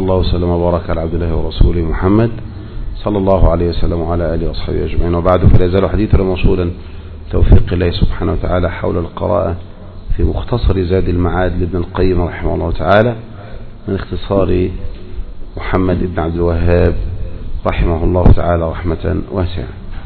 الله وسلم وبارك على عبد الله ورسوله محمد صلى الله عليه وسلم وعلى آله وصحبه أجمعين. وبعد، فلا يزال حديثنا موصولا توفيق الله سبحانه وتعالى حول القراءة في مختصر زاد المعاد لابن القيم رحمه الله تعالى من اختصار محمد بن عبد الوهاب رحمه الله تعالى رحمة واسعة.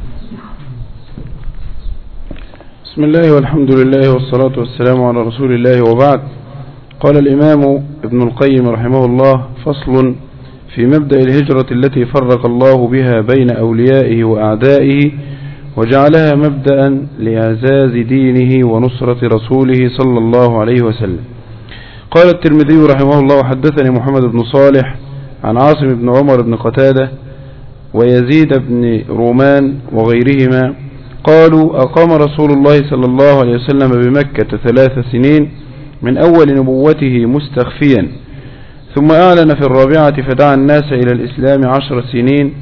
بسم الله والحمد لله والصلاة والسلام على رسول الله، وبعد. قال الإمام ابن القيم رحمه الله: فصل في مبدأ الهجرة التي فرق الله بها بين أوليائه وأعدائه وجعلها مبدأ لإعزاز دينه ونصرة رسوله صلى الله عليه وسلم. قال الترمذي رحمه الله: حدثني محمد بن صالح عن عاصم بن عمر بن قتادة ويزيد بن رومان وغيرهما قالوا: أقام رسول الله صلى الله عليه وسلم بمكة 3 سنين من أول نبوته مستخفيا، ثم أعلن في 4 فدعا الناس إلى الإسلام 10 سنين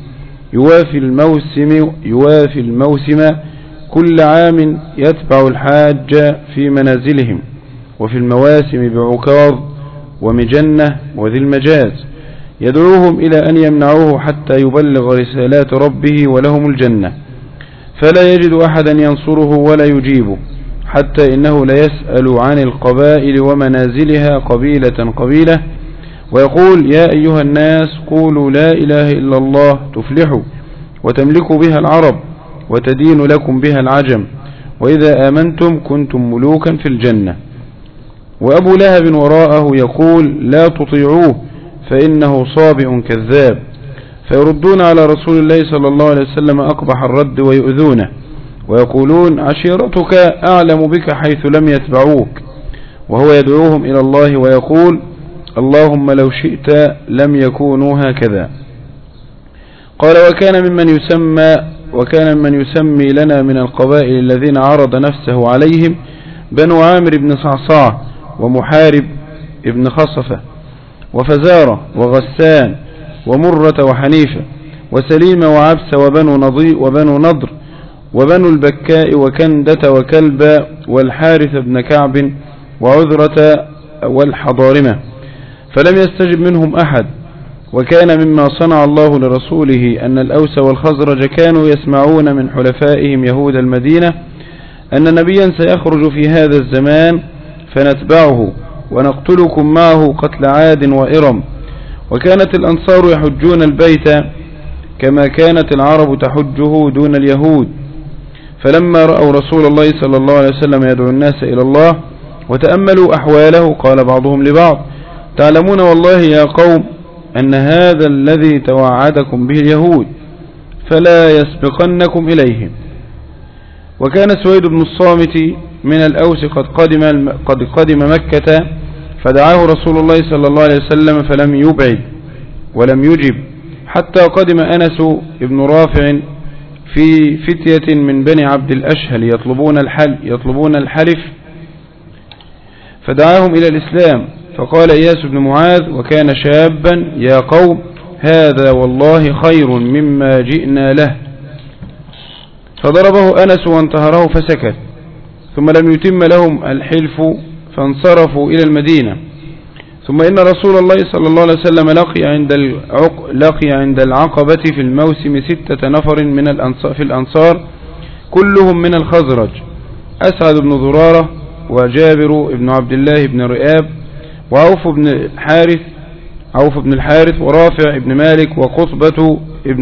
يوافي الموسم كل عام، يتبع الحاج في منازلهم وفي المواسم بعكاظ ومجنة وذي المجاز، يدعوهم إلى أن يمنعوه حتى يبلغ رسالات ربه ولهم الجنة، فلا يجد أحدا ينصره ولا يجيبه، حتى إنه ليسأل عن القبائل ومنازلها قبيلة قبيلة ويقول: يا أيها الناس قولوا لا إله إلا الله تفلحوا وتملكوا بها العرب وتدين لكم بها العجم، وإذا آمنتم كنتم ملوكا في الجنة. وأبو لهب وراءه يقول: لا تطيعوه فإنه صابئ كذاب، فيردون على رسول الله صلى الله عليه وسلم أقبح الرد ويؤذونه ويقولون: عشيرتك أعلم بك حيث لم يتبعوك، وهو يدعوهم إلى الله ويقول: اللهم لو شئت لم يكونوا هكذا. قال: وكان ممن يسمي لنا من القبائل الذين عرض نفسه عليهم بنو عامر بن صعصاع ومحارب ابن خصفة وفزارة وغسان ومرة وحنيفة وسليم وعبس وبنو نضر وبنو البكاء وكندة وكلبة والحارث بن كعب وعذرة والحضارمة، فلم يستجب منهم أحد. وكان مما صنع الله لرسوله أن الأوس والخزرج كانوا يسمعون من حلفائهم يهود المدينة أن نبيا سيخرج في هذا الزمان فنتبعه ونقتلكم معه قتل عاد وإرم. وكانت الأنصار يحجون البيت كما كانت العرب تحجه دون اليهود، فلما رأوا رسول الله صلى الله عليه وسلم يدعو الناس إلى الله وتأملوا أحواله قال بعضهم لبعض: تعلمون والله يا قوم أن هذا الذي توعدكم به اليهود، فلا يسبقنكم إليهم. وكان سويد بن الصامت من الأوس قد قدم مكة، فدعاه رسول الله صلى الله عليه وسلم فلم يبعد ولم يجب، حتى قدم أنس بن رافع في فتية من بني عبد الأشهل يطلبون الحلف، فدعاهم إلى الإسلام، فقال إياس بن معاذ وكان شابا: يا قوم هذا والله خير مما جئنا له، فضربه أنس وانتهره فسكت، ثم لم يتم لهم الحلف فانصرفوا إلى المدينة. ثم إن رسول الله صلى الله عليه وسلم لقي عند العقبة في الموسم 6 نفر في الأنصار كلهم من الخزرج: أسعد بن ضرارة وجابر بن عبد الله بن رئاب وعوف بن الحارث ورافع بن مالك وقطبة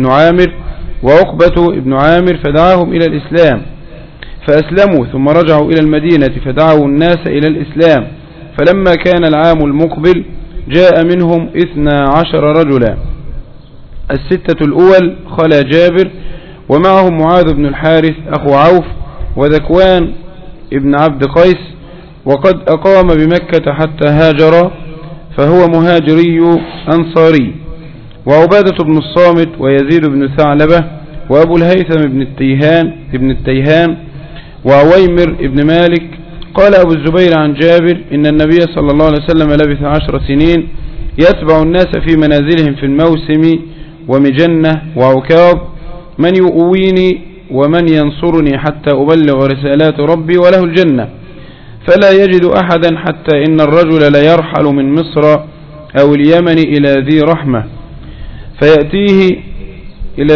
بن عامر فدعاهم إلى الإسلام فأسلموا، ثم رجعوا إلى المدينة فدعوا الناس إلى الإسلام. فلما كان العام المقبل جاء منهم 12 رجلا، 6 الأول خلا جابر ومعهم معاذ بن الحارث أخو عوف وذكوان ابن عبد قيس، وقد أقام بمكة حتى هاجر، فهو مهاجري أنصاري، وعبادة بن الصامت ويزيد بن ثعلبة وأبو الهيثم ابن التيهان وعويمر ابن مالك. قال أبو الزبير عن جابر: إن النبي صلى الله عليه وسلم لبث 10 سنين يتبع الناس في منازلهم في الموسم ومجنة وعكاظ، من يؤويني ومن ينصرني حتى أبلغ رسالات ربي وله الجنة، فلا يجد أحدا، حتى إن الرجل لا يرحل من مصر أو اليمن إلى ذي رحمة فيأتيه إلى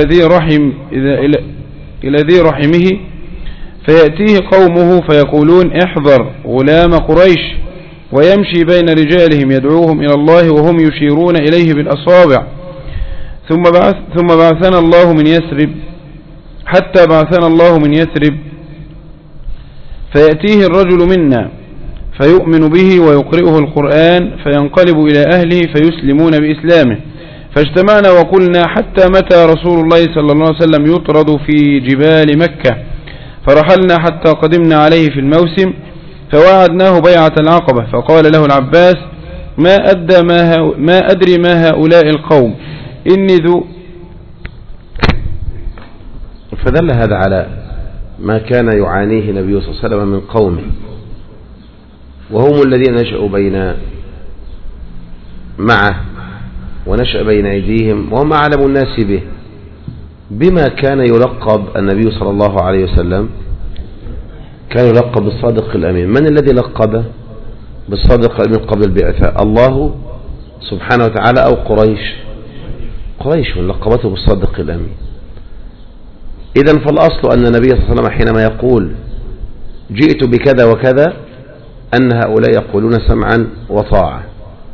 ذي رحمه فيأتيه قومه فيقولون احذر غلام قريش، ويمشي بين رجالهم يدعوهم إلى الله وهم يشيرون إليه بالأصابع. ثم بعثنا الله من يثرب حتى بعثنا الله من يثرب فيأتيه الرجل منا فيؤمن به ويقرئه القرآن فينقلب إلى أهله فيسلمون بإسلامه. فاجتمعنا وقلنا حتى متى رسول الله صلى الله عليه وسلم يطرد في جبال مكة؟ فرحلنا حتى قدمنا عليه في الموسم فوعدناه بيعة العقبة. فقال له العباس ما أدري ما هؤلاء القوم إني ذو. فدل هذا على ما كان يعانيه النبي صلى الله عليه وسلم من قومه، وهم الذين نشأوا معه ونشأ بين أيديهم، وهم أعلم الناس به بما كان يلقب النبي صلى الله عليه وسلم. كان يلقب بالصادق الأمين. من الذي لقبه بالصادق الأمين قبل البعثة؟ الله سبحانه وتعالى أو قريش من لقبته بالصادق الأمين. إذن فالأصل أن النبي صلى الله عليه وسلم حينما يقول جئت بكذا وكذا أن هؤلاء يقولون سمعا وطاعة،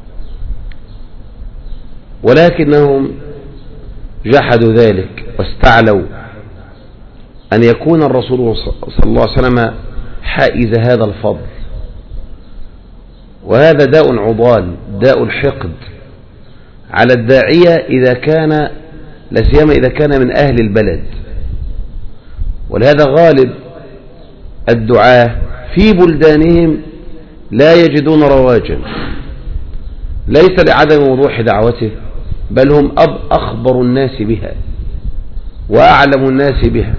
ولكنهم جحدوا ذلك واستعلوا أن يكون الرسول صلى الله عليه وسلم حائز هذا الفضل. وهذا داء عضال، داء الحقد على الداعية إذا كان لسيما إذا كان من أهل البلد. ولهذا غالب الدعاة في بلدانهم لا يجدون رواجا، ليس لعدم وضوح دعوته، بل هم أخبر الناس بها وأعلم الناس بها،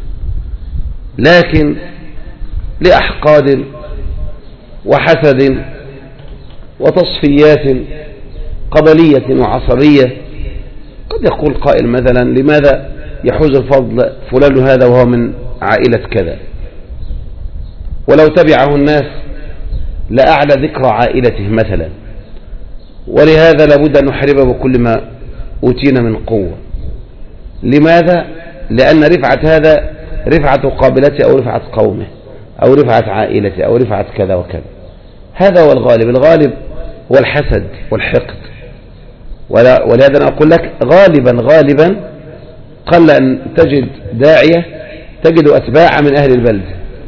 لكن لأحقاد وحسد وتصفيات قبلية وعصبية. قد يقول قائل مثلا لماذا يحوز الفضل فلان هذا وهو من عائلة كذا، ولو تبعه الناس لأعلى ذكر عائلته مثلا، ولهذا لابد أن نحاربه بكل ما أوتينا من قوة. لماذا؟ لأن رفعة هذا رفعة قابلته أو رفعة قومه أو رفعة عائلته أو رفعة كذا وكذا. هذا هو الغالب. الغالب هو الحسد والحقد. ولهذا أنا أقول لك غالبا قل أن تجد داعية تجد أتباع من أهل البلد،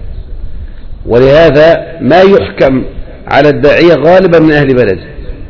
ولهذا ما يحكم على الداعية غالبا من أهل بلد.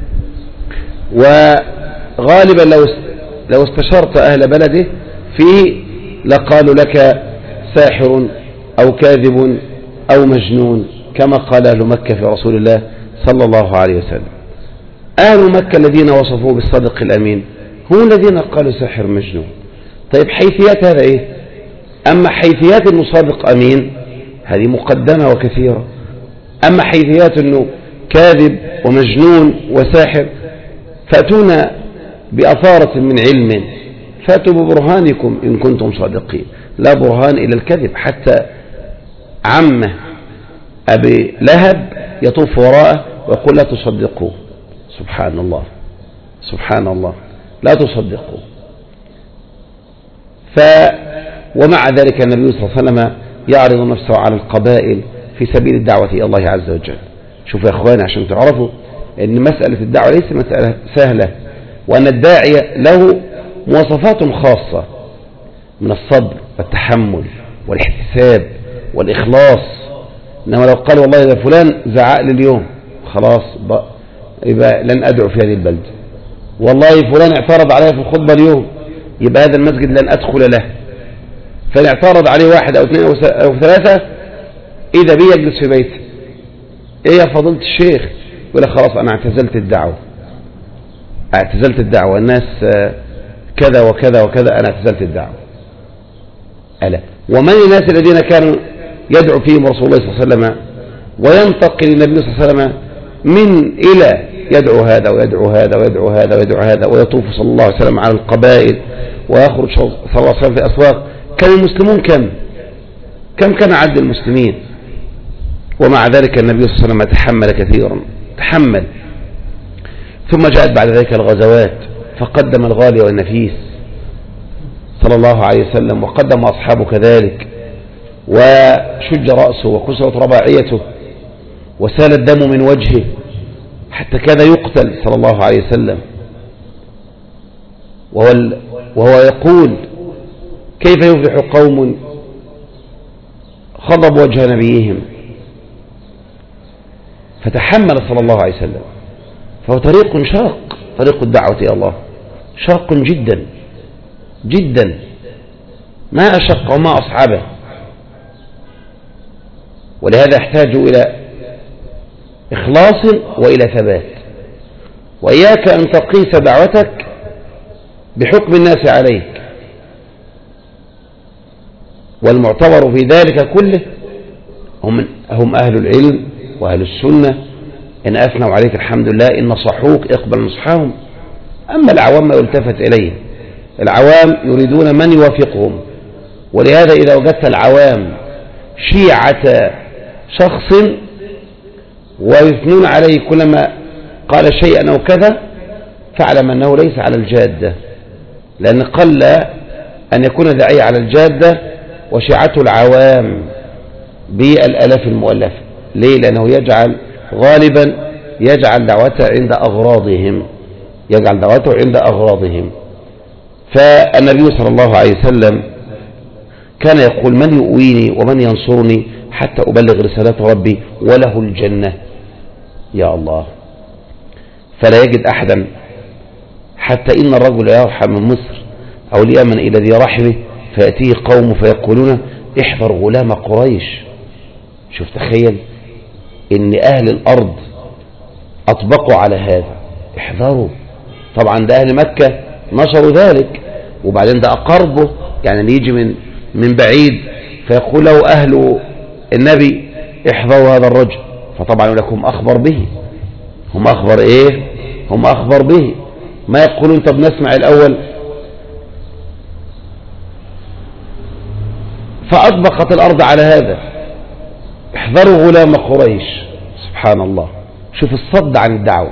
وغالبا لو استشرت أهل بلده فيه لقالوا لك ساحر أو كاذب أو مجنون، كما قال أهل مكة في رسول الله صلى الله عليه وسلم. أهل مكة الذين وصفوه بالصدق الأمين هم الذين قالوا ساحر مجنون. طيب حيثيات هذا إيه؟ أما حيثيات أنه صادق أمين هذه مقدمة وكثيرة. أما حيثيات أنه كاذب ومجنون وساحر فأتونا بأثارة من علم، فأتوا ببرهانكم إن كنتم صادقين. لا برهان إلى الكذب، حتى عمه أبي لهب يطوف وراءه ويقول لا تصدقوه. سبحان الله سبحان الله، لا تصدقوه. ومع ذلك النبي صلى الله عليه وسلم يعرض نفسه على القبائل في سبيل الدعوة إلى الله عز وجل. شوفوا يا إخواني عشان تعرفوا أن مسألة الدعوة ليس مسألة سهلة، وأن الداعية له مواصفات خاصة من الصبر والتحمل والاحتساب والإخلاص. إنما لو قال والله إذا فلان زعق لي اليوم خلاص يبقى لن أدعو في هذه البلد، والله فلان اعترض علي في الخطبة اليوم يبقى هذا المسجد لن أدخل له. فإن اعترض عليه واحد أو اثنين أو ثلاثة إذا بي يجلس في بيته. إيه يا فضيلة الشيخ؟ يقول لك خلاص أنا اعتزلت الدعوة، الناس كذا وكذا وكذا، أنا اعتزلت الدعوة. ألا ومن الناس الذين كانوا يدعو فيهم رسول الله صلى الله عليه وسلم وينتقل النبي صلى الله عليه وسلم من إلى يدعو هذا ويدعو هذا ويدعو هذا ويدعو هذا، ويطوف صلى الله عليه وسلم على القبائل ويخرج صلى الله عليه وسلم في الأسواق. كان المسلمون كم كان عدد المسلمين؟ ومع ذلك النبي صلى الله عليه وسلم تحمل كثيرا، تحمل. ثم جاءت بعد ذلك الغزوات فقدم الغالي والنفيس صلى الله عليه وسلم، وقدم أصحابه كذلك، وشج رأسه وكسرت رباعيته وسال الدم من وجهه حتى كاد يقتل صلى الله عليه وسلم، وهو يقول: كيف يفلح قوم خضبوا وجه نبيهم؟ فتحمل صلى الله عليه وسلم. فهو طريق شاق، طريق الدعوة إلى الله شاق جدا جدا، ما أشق وما أصعبه، ولهذا يحتاج إلى إخلاص وإلى ثبات. وإياك أن تقيس دعوتك بحكم الناس عليك، والمعتبر في ذلك كله هم أهل العلم وأهل السنة، إن أثنوا عليك الحمد لله، إن نصحوك اقبل نصحهم. أما العوام ما يلتفت إليه، العوام يريدون من يوافقهم. ولهذا إذا وجدت العوام شيعة شخص ويثنون عليه كلما قال شيئا أو كذا، فاعلم أنه ليس على الجادة، لأن قل أن يكون داعية على الجادة وشيعته العوام بالآلاف المؤلفة. ليه؟ لأنه يجعل غالبا دعوته عند أغراضهم، يجعل دعوته عند أغراضهم. فالنبي صلى الله عليه وسلم كان يقول: من يؤويني ومن ينصرني حتى أبلغ رسالة ربي وله الجنة. يا الله، فلا يجد أحدا، حتى إن الرجل يرحل من مصر أو اليمن إلى ذي رحمه فيأتيه قوم فيقولون: احذر غلام قريش. شوف، تخيل إن أهل الأرض أطبقوا على هذا، احذروا. طبعا ده أهل مكة نشروا ذلك، وبعدين ده أقربه، يعني اللي يجي من بعيد فيقول له أهل النبي: احذروا هذا الرجل. فطبعا يقول لك هم أخبر به، هم أخبر إيه؟ هم أخبر به. ما يقولون طب نسمع الأول. فأطبقت الأرض على هذا، احذروا غلام قريش. سبحان الله، شوف الصد عن الدعوة.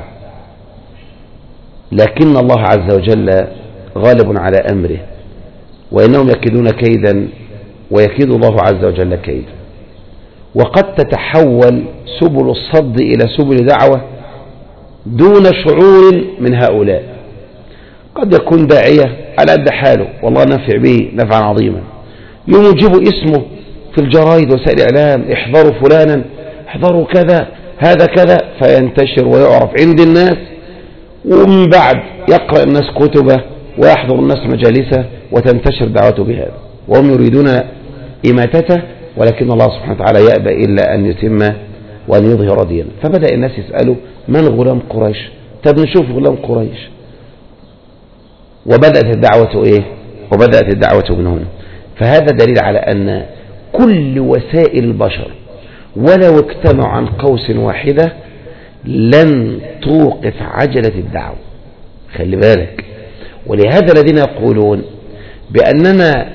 لكن الله عز وجل غالب على أمره، وإنهم يكيدون كيدا ويكيد الله عز وجل كيدا. وقد تتحول سبل الصد إلى سبل دعوة دون شعور من هؤلاء. قد يكون داعية على قد حاله، والله نفع به نفعا عظيما، يجيب اسمه في الجرائد وسائل الإعلام: احذروا فلانا، احذروا كذا، هذا كذا، فينتشر ويعرف عند الناس، ومن بعد يقرأ الناس كتبه ويحضر الناس مجالسه وتنتشر دعوته بهذا، وهم يريدون إماتته، ولكن الله سبحانه وتعالى يأبى إلا أن يتم وأن يظهر دينه. فبدأ الناس يسألوا: من غلام قريش؟ طب نشوف غلام قريش. وبدأت الدعوة إيه؟ وبدأت الدعوة من هنا. فهذا دليل على أن كل وسائل البشر ولو اجتمعوا عن قوس واحدة لن توقف عجلة الدعوة. خلي بالك. ولهذا الذين يقولون بأننا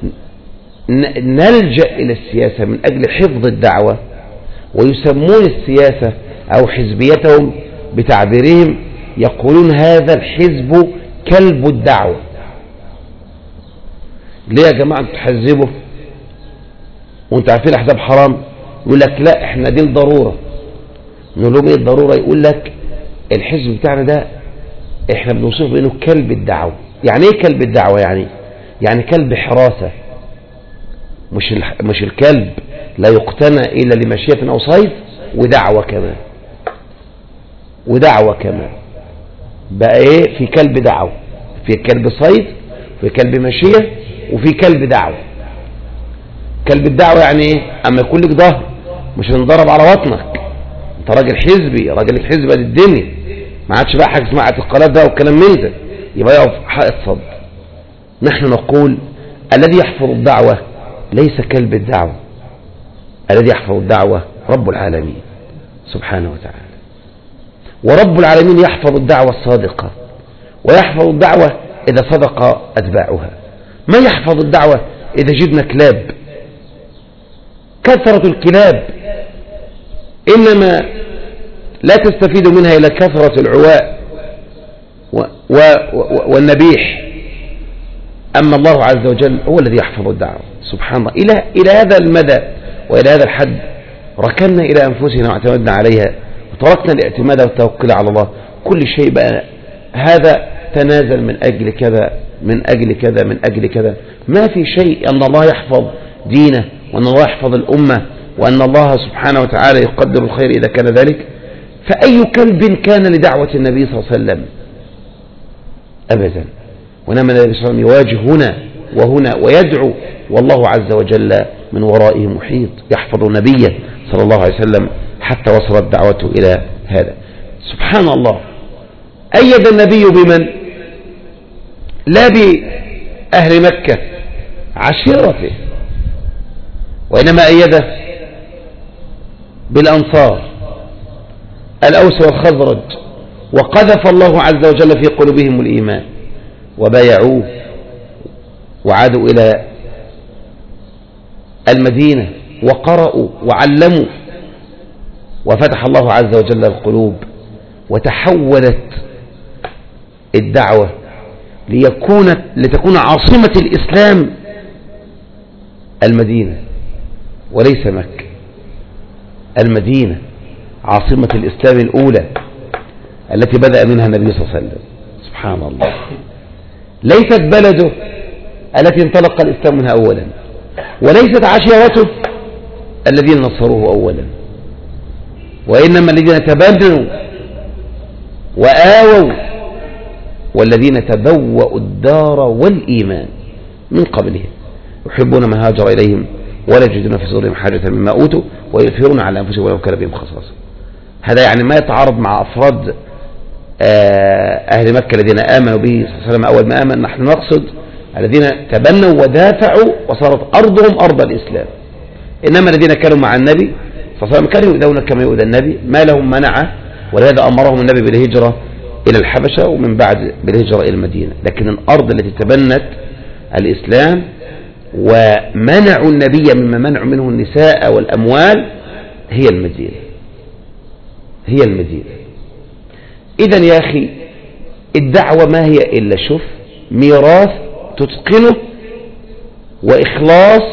نلجأ إلى السياسة من أجل حفظ الدعوة، ويسمون السياسة أو حزبيتهم بتعبيرهم، يقولون هذا الحزب كلب الدعوة. ليه يا جماعة تحزبوا وانت عارفين الأحزاب حرام؟ يقول لك لا احنا دي الضرورة. نقول لهم ايه الضرورة؟ يقول لك الحزب بتاعنا ده احنا بنوصفه بانه كلب الدعوة. يعني ايه كلب الدعوة؟ يعني كلب حراسة، مش الكلب لا يقتنى إلا لمشية أو صيد، ودعوة كمان بقى ايه؟ في كلب دعوة، في كلب صيد، في كلب مشية، وفي كلب دعوة. كلب الدعوة يعني ايه؟ اما يكون لك ظهر مش هنضرب على وطنك، انت راجل حزبي، راجل الحزب دي الدنيا، ما عادش بقى حاجه اسمها اعتقالات ده والكلام من ده، يبقى يقف حائط صد. نحن نقول الذي يحفظ الدعوة ليس كلب الدعوة، الذي يحفظ الدعوة رب العالمين سبحانه وتعالى. ورب العالمين يحفظ الدعوة الصادقة، ويحفظ الدعوة إذا صدق أتباعها. ما يحفظ الدعوة إذا جبنا كلاب. كثرة الكلاب إنما لا تستفيد منها إلى كثرة العواء والنبيح. أما الله عز وجل هو الذي يحفظ الدعوة سبحان الله. إلى هذا المدى وإلى هذا الحد ركننا إلى أنفسنا واعتمدنا عليها وتركنا الاعتماد والتوكل على الله. كل شيء بقى هذا تنازل من أجل كذا من أجل كذا من أجل كذا. ما في شيء أن الله يحفظ دينه وأن الله يحفظ الأمة وأن الله سبحانه وتعالى يقدر الخير إذا كان ذلك. فأي كلب كان لدعوة النبي صلى الله عليه وسلم أبدا. ونما النبي صلى الله عليه وسلم يواجه هنا وهنا ويدعو والله عز وجل من ورائه محيط يحفظ نبيه صلى الله عليه وسلم حتى وصلت دعوته إلى هذا. سبحان الله. أيد النبي بمن؟ لا بأهل مكة عشيرته، وإنما أيده بالأنصار الأوس والخزرج، وقذف الله عز وجل في قلوبهم الإيمان وبايعوه وعادوا إلى المدينة وقرأوا وعلموا، وفتح الله عز وجل القلوب وتحولت الدعوة لتكون عاصمة الإسلام المدينة وليس مكة. المدينة عاصمة الإسلام الأولى التي بدأ منها النبي صلى الله عليه وسلم. سبحان الله. ليست بلده التي انطلق الإسلام منها أولا، وليست عشيرته الذين نصروه أولا، وإنما الذين تبنوا وآووا والذين تبوأوا الدار والإيمان من قبلهم يحبون من هاجر إليهم ولا يجدون في صدورهم حاجة مما أوتوا ويؤثرون على أنفسهم ولو كان بهم خصاصة. هذا يعني ما يتعارض مع أفراد أهل مكة الذين آمنوا به صلى الله عليه وسلم أول ما آمن. نحن نقصد الذين تبنوا ودافعوا وصارت أرضهم أرض الإسلام. إنما الذين كانوا مع النبي صلى الله عليه وسلم كانوا يؤذون كما يؤذى النبي، ما لهم منع، ولهذا أمرهم النبي بالهجرة إلى الحبشة ومن بعد بالهجرة إلى المدينة. لكن الأرض التي تبنت الإسلام ومنعوا النبي مما منعوا منه النساء والأموال هي المدينة. هي المدينة. إذن يا أخي الدعوة ما هي إلا شوف ميراث تتقنه وإخلاص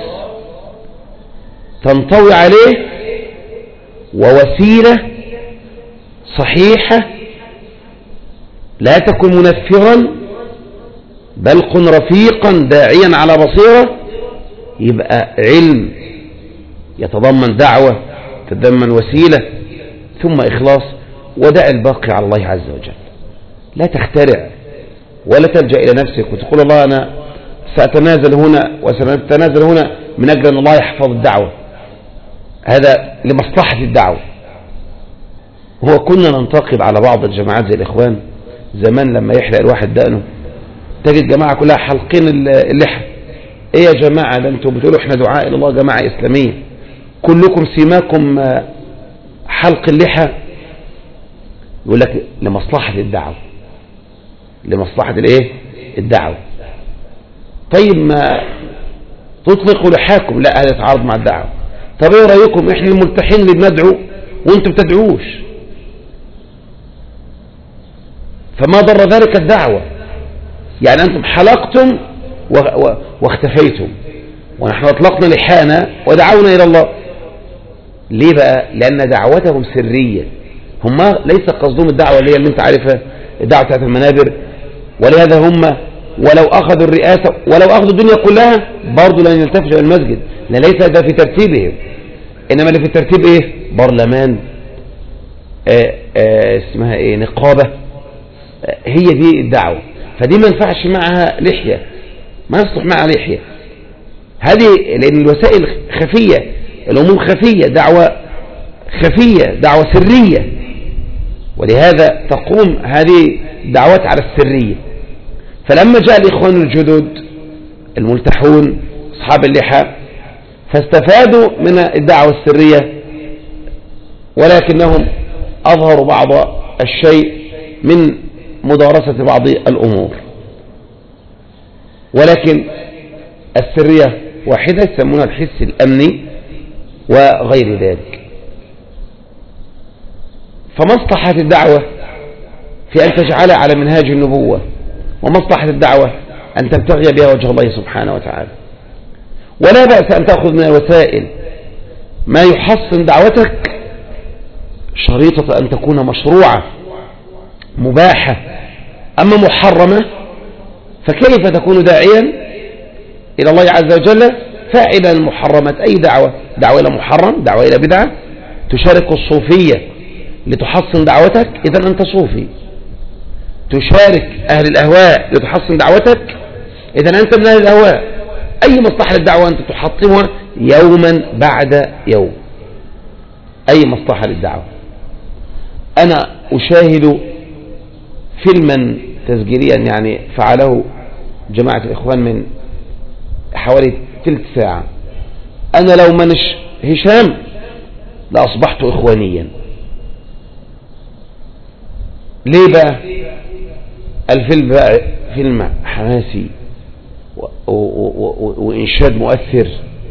تنطوي عليه ووسيلة صحيحة لا تكن منفرا بل كن رفيقا داعيا على بصيرة. يبقى علم يتضمن دعوة تتضمن وسيلة ثم إخلاص ودع الباقي على الله عز وجل. لا تخترع ولا تلجأ إلى نفسك وتقول الله أنا سأتنازل هنا وسأتنازل هنا من أجل أن الله يحفظ الدعوة. هذا لمصلحة الدعوة. هو كنا ننتقد على بعض الجماعات زي الإخوان زمان لما يحلق الواحد دقنه تجد جماعة كلها حلقين اللحى. ايه يا جماعة ده انتوا بتقولوا احنا دعاء الى الله جماعة اسلامية كلكم سيماكم حلق اللحى؟ يقول لك لمصلحة الدعوة. لمصلحة الايه؟ الدعوة. طيب ما تطلقوا لحاكم؟ لا هذا يتعارض مع الدعوة. طب ايه رأيكم احنا الملتحين اللي بندعو وانتم بتدعوش؟ فما ضر ذلك الدعوة. يعني أنتم حلقتم واختفيتم ونحن أطلقنا لحانا ودعونا إلى الله. ليه بقى؟ لأن دعوتهم سرية. هم ليس قصدهم الدعوة اللي هي اللي انت عارفها الدعوة بتاعت المنابر، ولهذا هم ولو أخذوا الرئاسة ولو أخذوا الدنيا كلها برضو لن يلتفتوا إلى المسجد، لأن ليس ده في ترتيبهم. إنما اللي في الترتيب إيه؟ برلمان، اسمها إيه، نقابة. هي دي الدعوة. فدي ما ينفعش معها لحية، ما يصلح معها لحية. هذه لأن الوسائل خفية، الأمور خفية، دعوة خفية، دعوة سرية، ولهذا تقوم هذه الدعوات على السرية. فلما جاء الإخوان الجدد الملتحون أصحاب اللحى فاستفادوا من الدعوة السرية، ولكنهم أظهروا بعض الشيء من مدارسة بعض الأمور، ولكن السرية واحدة يسمونها الحس الأمني وغير ذلك. فمصلحة الدعوة في أن تجعلها على منهاج النبوة، ومصلحة الدعوة أن تبتغي بها وجه الله سبحانه وتعالى. ولا بأس أن تأخذ من الوسائل ما يحصن دعوتك، شريطة أن تكون مشروعة مباحة. أما محرمة فكيف تكون داعيا إلى الله عز وجل فاعلا المحرمات؟ أي دعوة إلى محرم، دعوة إلى بدعة، تشارك الصوفية لتحصن دعوتك، إذن أنت صوفي. تشارك أهل الأهواء لتحصن دعوتك، إذن أنت من أهل الأهواء. أي مصلحة للدعوة أنت تحطمها يوما بعد يوم، أي مصلحة للدعوة. أنا أشاهد فيلما تسجيليا يعني فعله جماعة الإخوان من حوالي ثلث ساعة. أنا لو منش هشام لأصبحت إخوانيا. ليه بقى؟ الفيلم بقى فيلم حماسي وإنشاد مؤثر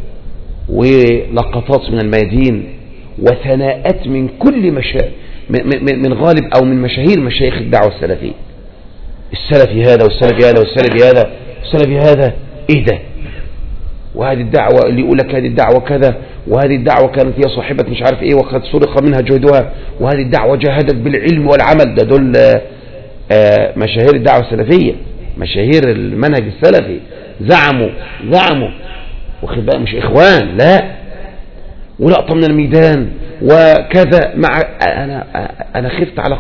ولقطات من الميادين وثناءات من كل من غالب أو من مشاهير مشايخ الدعوة السلفية، السلفي هذا والسلفي هذا والسلفي هذا والسلفي هذا. إيه ده؟ وهذه الدعوة اللي يقول لك هذه الدعوة كذا، وهذه الدعوة كانت هي صاحبة مش عارف إيه وقد سرق منها جهدها، وهذه الدعوة جاهدت بالعلم والعمل. ده دول مشاهير الدعوة السلفية، مشاهير المنهج السلفي. زعموا واخد بقى، مش إخوان، لا، ولقطة من الميدان وكذا. مع أنا خفت على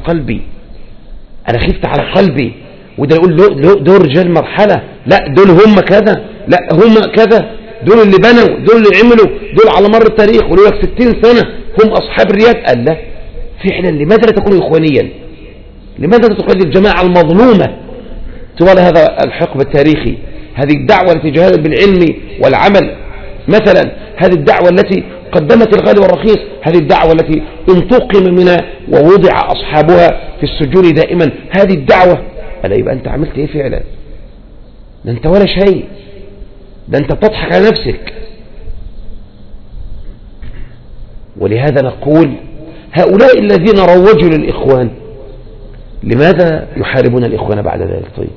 قلبي، وده يقول دول رجال مرحلة، لا دول هم كذا، لا هم كذا، دول اللي بنوا، دول اللي عملوا، دول على مر التاريخ ولو لك 60 سنة هم أصحاب الرياد. قال لا، فعلا لماذا لا تكون إخوانيا؟ لماذا لا تقلد الجماعة المظلومة طوال هذا الحقبة التاريخي؟ هذه الدعوة التي جاهدت بالعلم والعمل مثلا، هذه الدعوة التي قدمت الغالي والرخيص، هذه الدعوة التي انتقم منها ووضع أصحابها في السجون دائما، هذه الدعوة. ألا يبقى أنت عملت إيه فعلا؟ ده أنت ولا شيء، ده أنت بتضحك على نفسك. ولهذا نقول هؤلاء الذين روجوا للإخوان لماذا يحاربون الإخوان بعد ذلك؟ طيب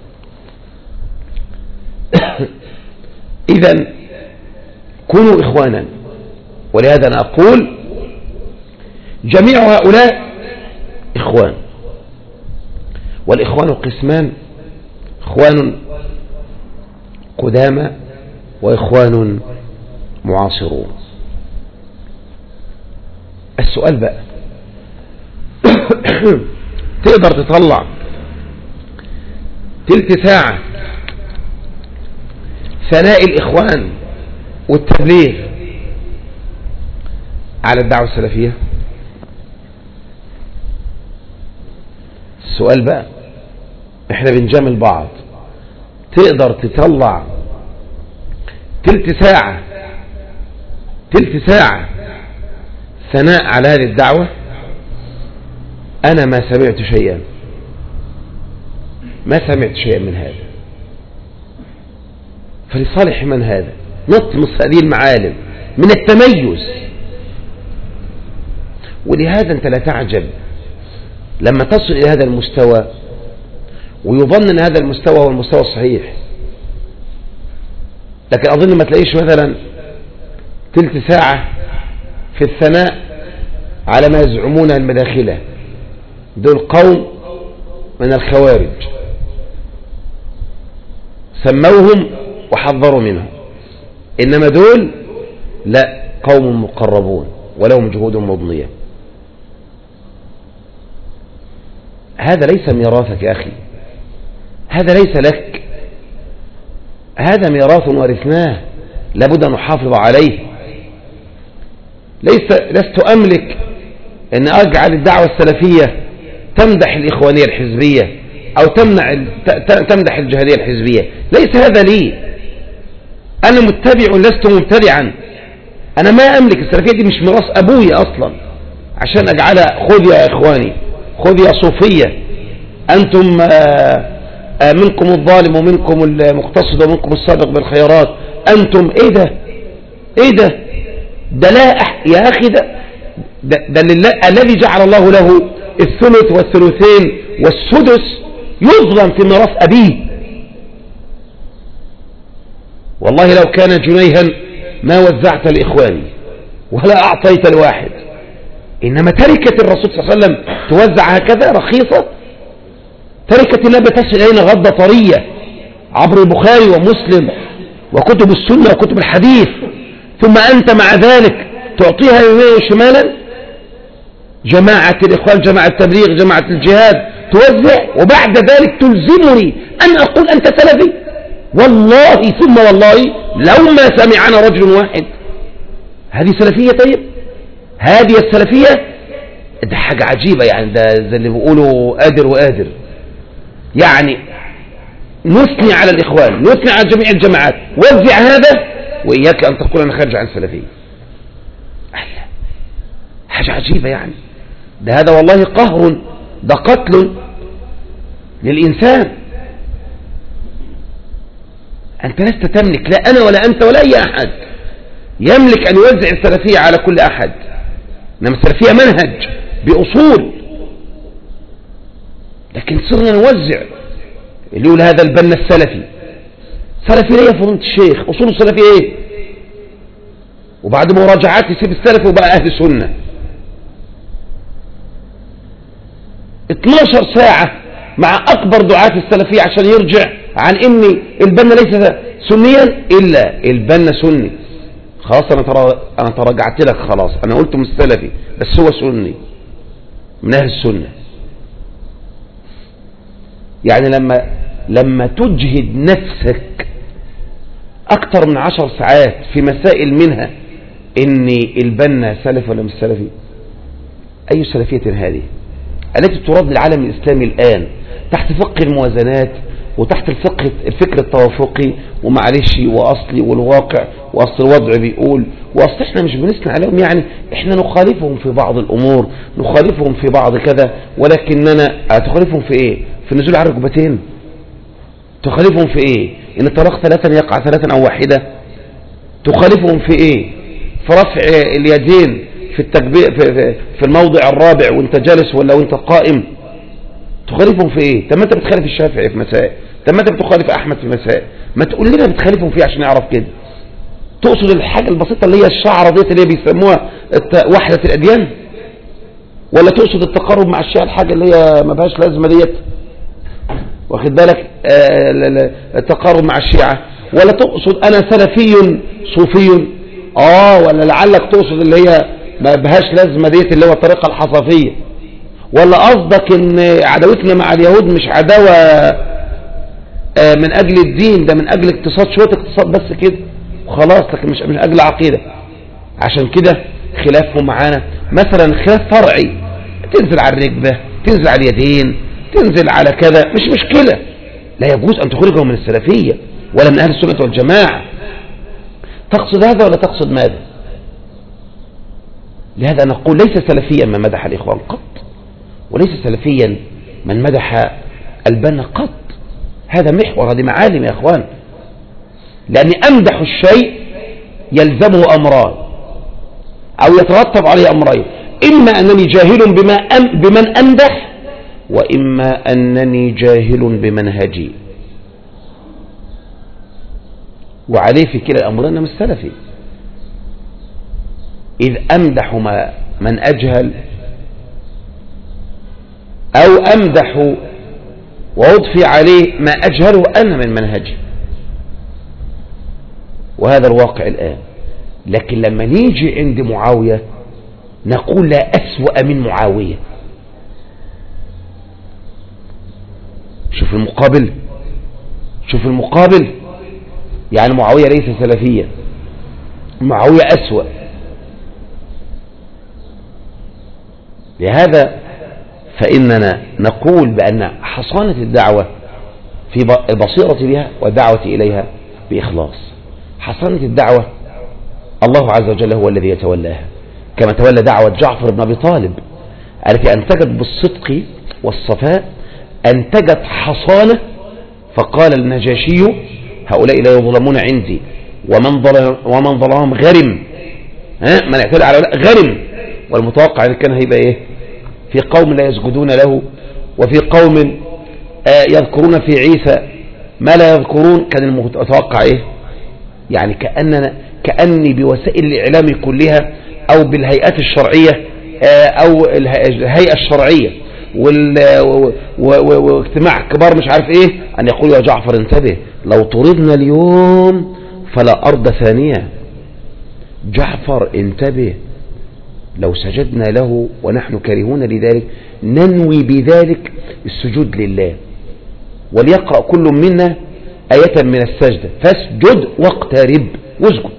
إذن كونوا إخوانا. ولهذا أنا أقول جميع هؤلاء إخوان، والإخوان قسمان: إخوان قدامى وإخوان معاصرون. السؤال بقى تقدر تطلع تلت ساعة ثناء الإخوان والتبليغ على الدعوة السلفية؟ السؤال بقى، احنا بنجامل بعض، تقدر تطلع تلت ساعة ثناء على هذه الدعوة؟ أنا ما سمعت شيئا من هذا. فلصالح من هذا نطمس هذه المعالم من التميز. ولهذا أنت لا تعجب لما تصل إلى هذا المستوى ويظن أن هذا المستوى هو المستوى الصحيح. لكن أظن ما تلاقيش مثلا تلت ساعة في الثناء على ما يزعمون المداخلة، دول قوم من الخوارج سموهم وحذروا منهم، إنما دول لا، قوم مقربون ولهم جهود مضنية. هذا ليس ميراثك يا أخي، هذا ليس لك، هذا ميراث ورثناه لابد أن نحافظ عليه. لست أملك أن أجعل الدعوة السلفية تمدح الإخوانية الحزبية أو تمدح الجهادية الحزبية، ليس هذا لي. أنا متبع لست مبتدعا، أنا ما أملك السلفية دي، مش ميراث أبوي أصلا عشان أجعلها خذ يا إخواني، خذ يا صوفية، أنتم منكم الظالم ومنكم المقتصد ومنكم السابق بالخيرات، أنتم إيه ده لا يا أخي، ده الذي جعل الله له الثلث والثلثين والسدس يظلم في ميراث أبيه. والله لو كان جنيها ما وزعت لإخواني ولا أعطيت لواحد. إنما تركة الرسول صلى الله عليه وسلم توزع هكذا رخيصة. تركة الله بتصل إلينا غضة طرية عبر البخاري ومسلم وكتب السنة وكتب الحديث، ثم أنت مع ذلك تعطيها يمينا وشمالا. جماعة الإخوان، جماعة التبليغ، جماعة الجهاد توزع، وبعد ذلك تلزمني أن أقول أنت سلفي. والله ثم والله لو ما سمعنا رجل واحد. هذه سلفية؟ طيب هذه السلفية؟ ده حاجة عجيبة يعني، ده زي اللي بيقولوا قادر وقادر. يعني نثني على الإخوان، نثني على جميع الجماعات، وزع هذا وإياك أن تقول أنا خارج عن السلفية. حاجة عجيبة يعني. ده هذا والله قهر، ده قتل للإنسان. أنت لست تملك، لا أنا ولا أنت ولا أي أحد يملك أن يوزع السلفية على كل أحد. إنما السلفية منهج بأصول، لكن صرنا نوزع. اللي يقول هذا البنا السلفي، سلفي ليه يا فضيلة الشيخ؟ أصول السلفية إيه؟ وبعد مراجعات يسيب السلفي وبقى أهل سنة. 12 ساعة مع أكبر دعاة السلفية عشان يرجع عن إن البنا ليس سنيا إلا البنا سني. خلاص أنا تراجعت لك، خلاص أنا قلت مش سلفي بس هو سني من أهل السنة. يعني لما تجهد نفسك أكثر من 10 ساعات في مسائل منها إن البنا سلف ولا مش سلفي، أي سلفية هذه التي تراد للعالم الإسلامي الآن تحت فقه الموازنات وتحت الفكر التوافقي ومعلش وأصلي والواقع وأصل الوضع بيقول وأصل إحنا مش بنسمع عليهم، يعني إحنا نخالفهم في بعض الأمور، نخالفهم في بعض كذا، ولكننا تخالفهم في إيه؟ في النزول على الركبتين؟ تخالفهم في إيه؟ إن الطلاق 3 يقع 3 أو واحدة؟ تخالفهم في إيه؟ في رفع اليدين في التكبير في الموضع الرابع وانت جالس ولا وانت قائم؟ تخالفهم في ايه؟ طب ما انت بتخالف الشافعي في مسائل، طب ما انت بتخالف احمد في مسائل، ما تقول لنا بتخالفهم فيه عشان نعرف كده. تقصد الحاجه البسيطه اللي هي الشعره ديت اللي هي بيسموها وحده الاديان، ولا تقصد التقرب مع الشيعة الحاجه اللي هي ما بهاش لازمه ديت؟ واخد بالك؟ التقرب مع الشيعة، ولا تقصد انا سلفي صوفي؟ ولا لعلك تقصد اللي هي ما بهاش لازمه ديت اللي هو الطريقه الحصافيه، ولا قصدك ان عداوتنا مع اليهود مش عداوه من اجل الدين، ده من اجل اقتصاد، شويه اقتصاد بس كده وخلاص، لكن مش من اجل عقيده. عشان كده خلافهم معانا مثلا خلاف فرعي، تنزل على الركبه، تنزل على اليدين، تنزل على كذا، مش مشكله، لا يجوز ان تخرجهم من السلفيه ولا من اهل السنه والجماعه. تقصد هذا ولا تقصد ماذا؟ لهذا نقول ليس سلفيا من مدح الإخوان قط، وليس سلفيا من مدح البنا قط. هذا محور، هذه معالم يا إخوان. لأني أمدح الشيء يلزمه أمران أو يترتب عليه أمرين، إما أنني جاهل بمن أمدح، وإما أنني جاهل بمنهجي، وعليه في كلا الأمرين مش سلفي. إذ أمدح من أجهل أو أمدح وأضفي عليه ما أجهله أنا من منهجي، وهذا الواقع الآن. لكن لما نيجي عند معاوية نقول لا أسوأ من معاوية. شوف المقابل، شوف المقابل. يعني معاوية ليس سلفيا، معاوية أسوأ. لهذا فإننا نقول بأن حصانة الدعوة في البصيرة بها والدعوة إليها بإخلاص. حصانة الدعوة الله عز وجل هو الذي يتولاها، كما تولى دعوة جعفر بن أبي طالب التي أنتجت بالصدق والصفاء، أنتجت حصانة. فقال النجاشي هؤلاء لا يظلمون عندي، ومن ظلمهم غرم، من اعتدى على غرم. والمتوقع ان كان هيبقى ايه؟ في قوم لا يسجدون له وفي قوم يذكرون في عيسى ما لا يذكرون، كان المتوقع ايه؟ يعني كأني بوسائل الإعلام كلها أو بالهيئات الشرعية أو الهيئة الشرعية واجتماع كبار مش عارف ايه، أن يقول يا جعفر انتبه، لو طردنا اليوم فلا أرض ثانية. جعفر انتبه، لو سجدنا له ونحن كارهون لذلك ننوي بذلك السجود لله، وليقرأ كل منا آية من السجدة، فاسجد واقترب واسجد.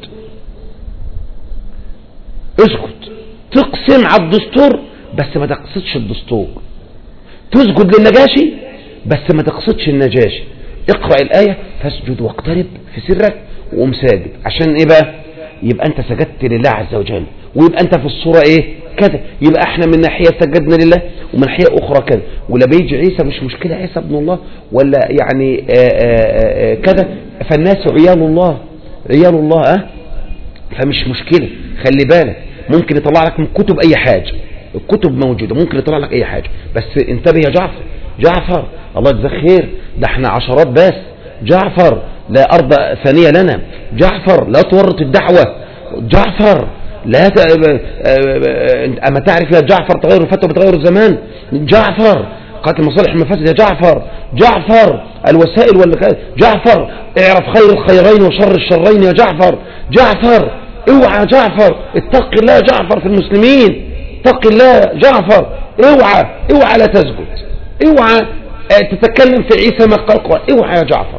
اسجد، تقسم على الدستور بس ما تقصدش الدستور، تسجد للنجاشي بس ما تقصدش النجاشي. اقرأ الآية فاسجد واقترب في سرك وقوم ساجد. عشان ايه بقى؟ يبقى انت سجدت لله عز وجل، ويبقى انت في الصورة ايه كذا، يبقى احنا من ناحية سجدنا لله ومن ناحية اخرى كذا. ولا بيجي عيسى مش مشكلة، عيسى ابن الله ولا يعني كذا، فالناس عيال الله، عيال الله فمش مشكلة. خلي بالك ممكن يطلع لك من كتب اي حاجة، الكتب موجودة ممكن يطلع لك اي حاجة، بس انتبه يا جعفر. جعفر الله يجزاك خير، ده احنا عشرات بس. جعفر لا أرض ثانية لنا. جعفر لا تورط الدعوة. جعفر لا أما تعرف يا جعفر تغير الفتوى بتغير الزمان. جعفر قاتل مصالح المفاسد يا جعفر. جعفر الوسائل ولا جعفر اعرف خير الخيرين وشر الشرين يا جعفر. جعفر اوعى جعفر، اتق الله جعفر في المسلمين، اتق الله جعفر، اوعى لا تسجد، اوعى تتكلم في عيسى ما قال القرآن، اوعى يا جعفر.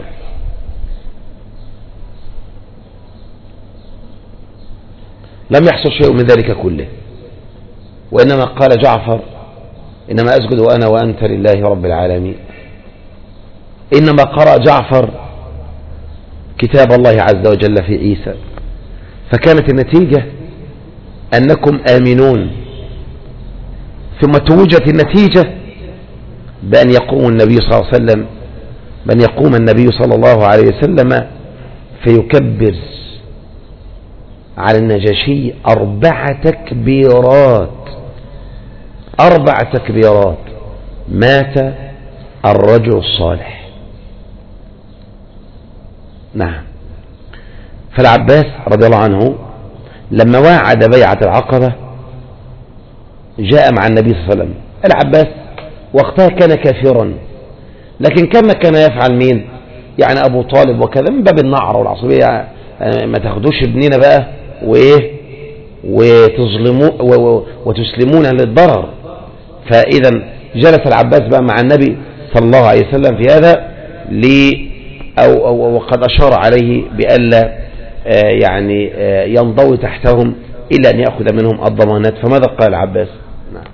لم يحصل شيء من ذلك كله، وإنما قال جعفر إنما أسجد وأنا وأنت لله رب العالمين. إنما قرأ جعفر كتاب الله عز وجل في عيسى، فكانت النتيجة أنكم آمنون، ثم توجت النتيجة بأن يقوم النبي صلى الله عليه وسلم، بأن يقوم النبي صلى الله عليه وسلم فيكبر على النجاشي 4 تكبيرات، 4 تكبيرات. مات الرجل الصالح. نعم. فالعباس رضي الله عنه لما واعد بيعة العقبة جاء مع النبي صلى الله عليه وسلم. العباس وقتها كان كافرا، لكن كما كان يفعل مين؟ يعني أبو طالب وكذا، من باب النعرة والعصبية، ما تاخدوش ابننا بقى وإيه وتسلمون للضرر. فإذا جلس العباس بقى مع النبي صلى الله عليه وسلم في هذا وقد أشار عليه بألا يعني ينضوي تحتهم إلا أن يأخذ منهم الضمانات. فماذا قال العباس؟ نعم.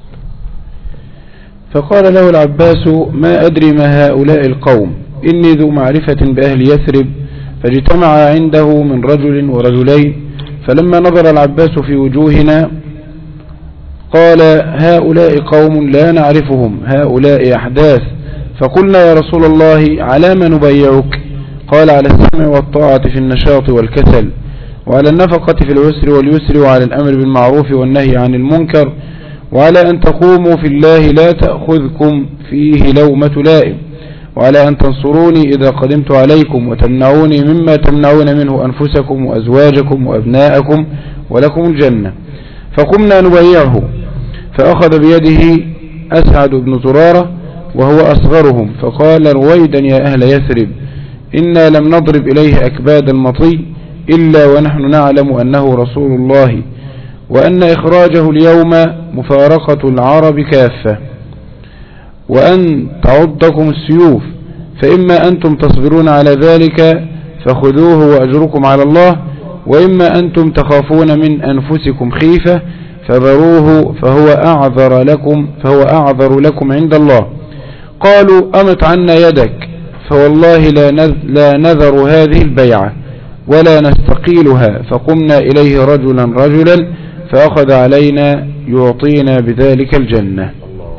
فقال له العباس ما أدري ما هؤلاء القوم، إني ذو معرفة بأهل يثرب. فاجتمع عنده من رجل ورجلين، فلما نظر العباس في وجوهنا قال هؤلاء قوم لا نعرفهم، هؤلاء أحداث. فقلنا يا رسول الله على ما نبيعك؟ قال على السمع والطاعة في النشاط والكسل، وعلى النفقة في العسر واليسر، وعلى الأمر بالمعروف والنهي عن المنكر، وعلى أن تقوموا في الله لا تأخذكم فيه لومة لائم، وعلى أن تنصروني إذا قدمت عليكم، وتمنعوني مما تمنعون منه أنفسكم وأزواجكم وأبناءكم، ولكم الجنة. فقمنا نبيعه، فأخذ بيده أسعد بن زرارة وهو أصغرهم، فقال رويدا يا أهل يثرب، إنا لم نضرب إليه أكباد المطي إلا ونحن نعلم أنه رسول الله، وأن إخراجه اليوم مفارقة العرب كافة، وأن تعضكم السيوف، فإما أنتم تصبرون على ذلك فخذوه وأجركم على الله، وإما أنتم تخافون من أنفسكم خيفة فذروه فهو أعذر لكم عند الله. قالوا أمت عنا يدك، فوالله لا نذر هذه البيعة ولا نستقيلها. فقمنا إليه رجلا رجلا، فأخذ علينا يعطينا بذلك الجنة.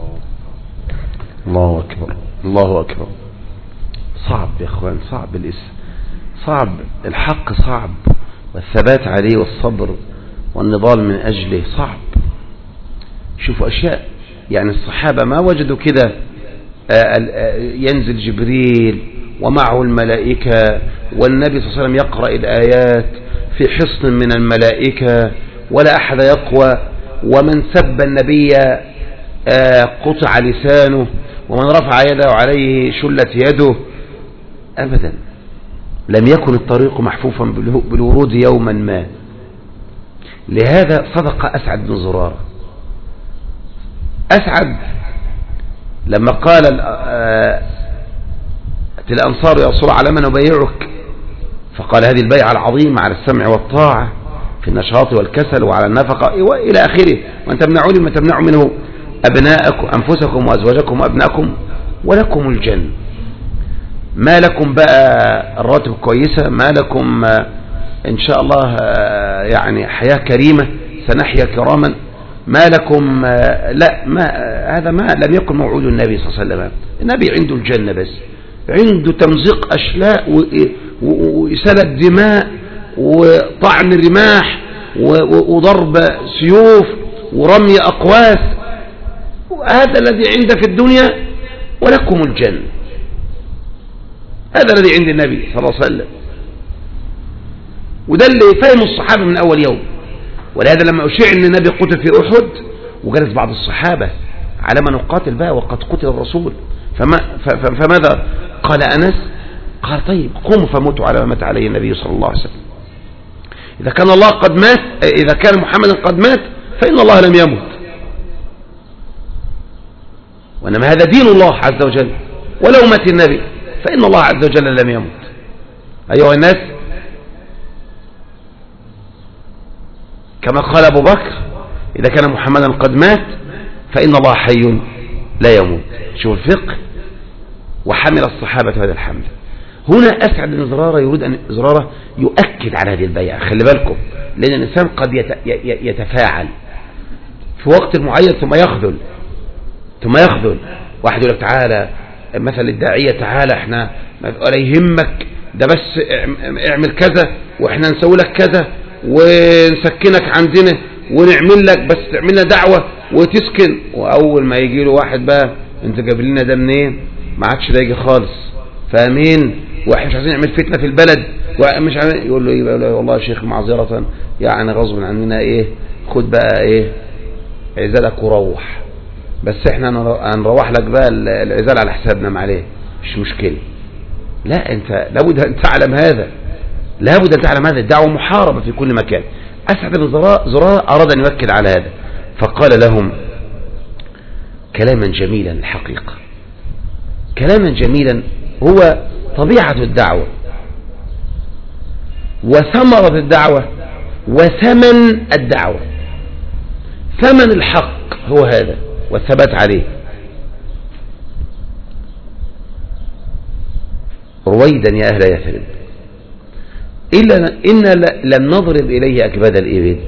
الله أكبر، الله أكبر. صعب يا أخوان، صعب الاسم، صعب الحق، صعب والثبات عليه والصبر والنضال من أجله صعب. شوفوا أشياء يعني الصحابة ما وجدوا كده ينزل جبريل ومعه الملائكة، والنبي صلى الله عليه وسلم يقرأ الآيات في حصن من الملائكة ولا أحد يقوى، ومن سب النبي قطع لسانه، ومن رفع يده عليه شلت يده. أبدا، لم يكن الطريق محفوفا بالورود يوما ما. لهذا صدق أسعد بن زرارة. أسعد لما قال الأنصار يا رسول الله على من نبايعك، فقال هذه البيعة العظيمة على السمع والطاعة في النشاط والكسل وعلى النفقة إلى آخره، وأن تمنعوني ما تمنعوا منه أبناءكم أنفسكم وأزواجكم وأبناءكم ولكم الجنة. ما لكم بقى الراتب كويسة، ما لكم إن شاء الله يعني حياة كريمة، سنحيا كراما، ما لكم لا، ما هذا ما لم يكن موعود النبي صلى الله عليه وسلم. النبي عنده الجنة، بس عنده تمزيق أشلاء وإسالة دماء وطعن الرماح وضرب سيوف ورمي أقواس. هذا الذي عند في الدنيا، ولكم الجنة. هذا الذي عند النبي صلى الله عليه وسلم، وده اللي فهم الصحابة من أول يوم. ولهذا لما أشيع أن النبي قتل في أحد وجلس بعض الصحابة على ما نقاتل بقى وقد قتل الرسول، فماذا قال أنس؟ قال طيب قوموا فموتوا على ما مات عليه النبي صلى الله عليه وسلم. إذا كان الله قد مات، إذا كان محمد قد مات، فإن الله لم يمت، وإنما هذا دين الله عز وجل. ولو مات النبي فإن الله عز وجل لم يمت. أيها الناس، كما قال أبو بكر إذا كان محمدا قد مات فإن الله حي لا يموت. شوف الفقه، وحمل الصحابة هذا الحمل. هنا أسعد بن زرارة يريد أن زرارة يؤكد على هذه البيعة. خلي بالكم، لأن الإنسان قد يتفاعل في وقت معين ثم يخذل. واحد يقول لك تعالى مثل الداعية، تعالى احنا ولا يهمك ده، بس اعمل كذا واحنا نسوي لك كذا ونسكنك عندنا ونعمل لك، بس تعملنا دعوة وتسكن. وأول ما يجي له واحد بقى انت جايب لنا ده منين، ما عادش ده يجي خالص، فاهمين؟ واحنا مش عايزين نعمل فتنة في البلد، ومش عايزين. يقول له ايه؟ يقول له والله يا شيخ معذرة يعني غصب عننا، ايه خد بقى ايه عزالك وروح، بس احنا هنروح لك بقى العزال على حسابنا، معليه مش مشكلة. لا، انت لابد ان تعلم هذا، لابد ان تعلم هذا. الدعوة محاربة في كل مكان. أسعد بن زرارة أراد أن يؤكد على هذا، فقال لهم كلاما جميلا الحقيقة، كلاما جميلا هو طبيعة الدعوة وثمرة الدعوة وثمن الدعوة. ثمن الحق هو هذا والثبات عليه. رويدا يا أهل يثرب إن لم نضرب إليه أكباد الإبل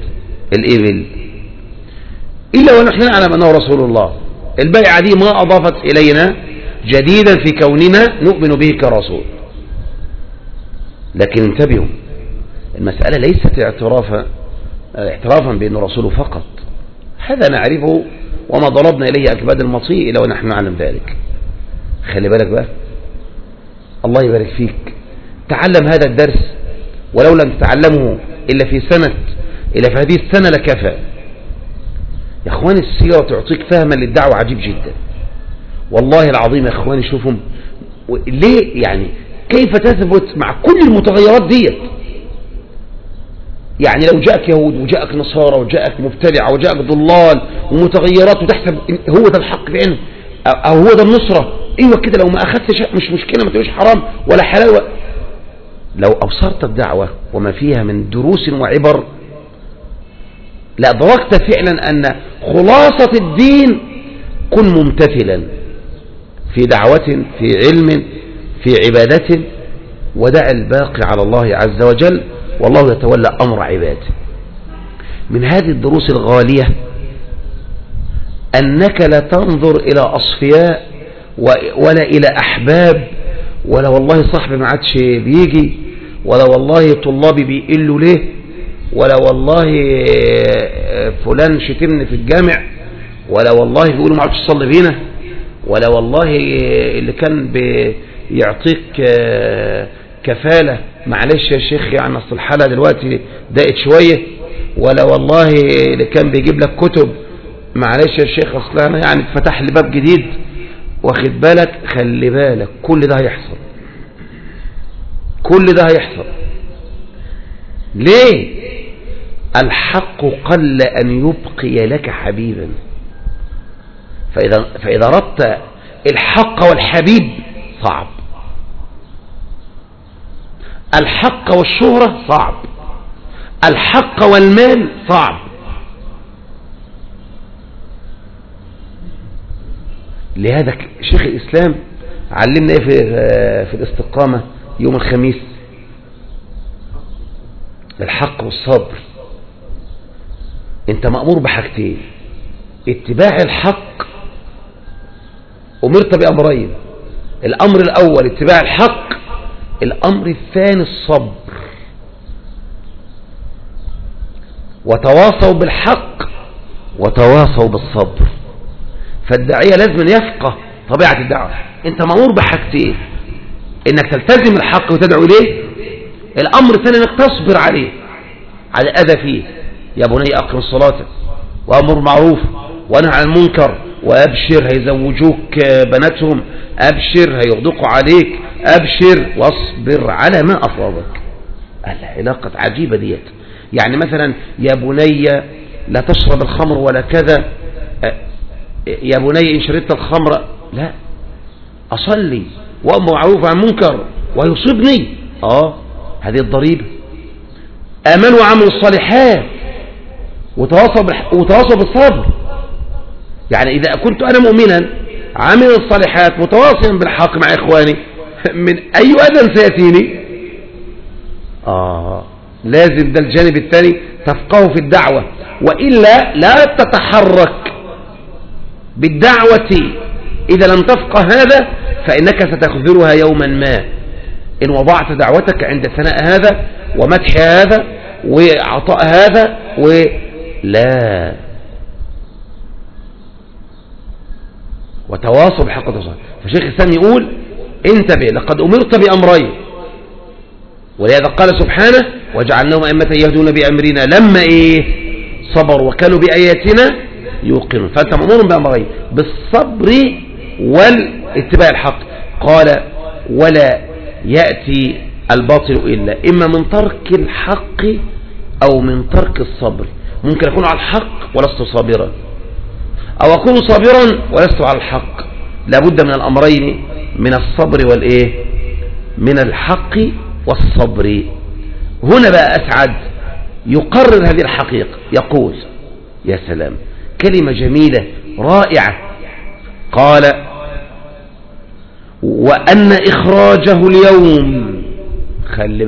إلا ونحن نعلم أنه رسول الله. البيعة دي ما أضافت إلينا جديدا في كوننا نؤمن به كرسول. لكن انتبهوا، المسألة ليست اعترافا بأنه رسول فقط، هذا نعرفه وما ضربنا إليه أكباد المطيء إلا ونحن نعلم ذلك. خلي بالك بقى، الله يبارك فيك، تعلم هذا الدرس، ولو لم تتعلمه إلا في هذه السنة لكفى. يا أخواني السيرة تعطيك فهما للدعوة عجيب جدا، والله العظيم يا أخواني. شوفهم ليه، يعني كيف تثبت مع كل المتغيرات ديت. يعني لو جاءك يهود وجاءك نصارى وجاءك مبتدع وجاءك ضلال ومتغيرات وتحسب هو ده الحق بعينه أو هو ده النصرة، ايوه كده، لو ما أخذتش مش مشكلة، ما تقولش حرام ولا حلال. لو أبصرت الدعوة وما فيها من دروس وعبر لأدركت فعلا أن خلاصة الدين كن ممتثلا في دعوة، في علم، في عبادة، ودع الباقي على الله عز وجل، والله يتولى أمر عباده. من هذه الدروس الغالية أنك لا تنظر إلى أصفياء ولا إلى أحباب، ولا والله صاحبي ما عادش بيجي، ولا والله طلابي بيقلوا ليه، ولا والله فلان شتمني في الجامع، ولا والله بيقولوا ما عادش تصلي بينا، ولا والله اللي كان بيعطيك كفالة، معلش يا شيخ يعني اصل الحالة دلوقتي ضاقت شوية، ولا والله اللي كان بيجيب لك كتب، معلش يا شيخ اصل انا يعني اتفتح لي باب جديد، واخد بالك؟ خلي بالك كل ده هيحصل، كل ده هيحصل. ليه؟ الحق قل أن يبقي لك حبيبا، فإذا ربط الحق والحبيب صعب، الحق والشهرة صعب، الحق والمال صعب. لهذا شيخ الإسلام علمنا ايه في الاستقامة يوم الخميس؟ الحق والصبر. انت مأمور بحاجتين: اتباع الحق، أمرت بأمرين، الأمر الأول اتباع الحق، الأمر الثاني الصبر. وتواصوا بالحق وتواصوا بالصبر. فالداعية لازم يفقه طبيعة الدعوة. انت مأمور بحاجتين: انك تلتزم الحق وتدعو اليه، الأمر الثاني انك تصبر عليه، على الأذى فيه. يا بني أقم الصلاة وأمر معروف وانهى عن المنكر، وأبشر هيزوجوك بناتهم، أبشر هيغدقوا عليك، أبشر واصبر على ما أصابك. العلاقة عجيبة ديت. يعني مثلا يا بني لا تشرب الخمر ولا كذا، يا بني إن شربت الخمر لا أصلي وأمر معروف عن منكر ويصيبني. هذه الضريبة. آمنوا وعملوا الصالحات وتواصوا بالصبر. يعني إذا كنت أنا مؤمنا عامل الصالحات متواصلا بالحق مع إخواني، من أي أذى سيأتيني؟ لازم ده الجانب الثاني تفقه في الدعوة، وإلا لا تتحرك بالدعوة. إذا لم تفقه هذا فإنك ستخذلها يوما ما إن وضعت دعوتك عند ثناء هذا ومدح هذا وعطاء هذا لا. وتواصل بحق التصالح. فشيخ الإسلام يقول انتبه، لقد أمرت بأمرين، ولهذا قال سبحانه: وجعلناهم أئمة يهدون بأمرنا لما صبروا وكانوا بآياتنا يوقنون. فأنت مأمور بأمرين: بالصبر والاتباع الحق. قال: ولا يأتي الباطل إلا إما من ترك الحق أو من ترك الصبر. ممكن أكون على الحق ولست صابرا، أو أكون صابرا ولست على الحق. لابد من الأمرين، من الصبر من الحق والصبر. هنا بقى أسعد يقرر هذه الحقيقة، يقول: يا سلام، كلمة جميلة رائعة. قال: وأن إخراجه اليوم، خلي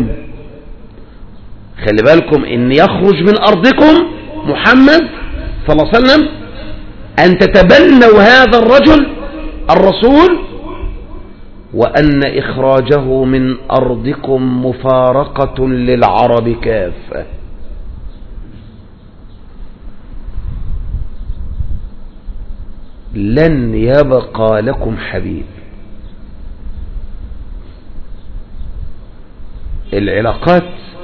بالكم إن يخرج من أرضكم محمد صلى الله عليه وسلم، أن تتبنوا هذا الرجل الرسول، وأن إخراجه من أرضكم مفارقة للعرب كافة. لن يبقى لكم حبيب. العلاقات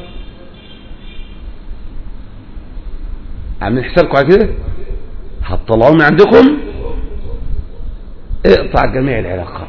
عاملين حسابكم على كده، هتطلعوا من عندكم، اقطع جميع العلاقات.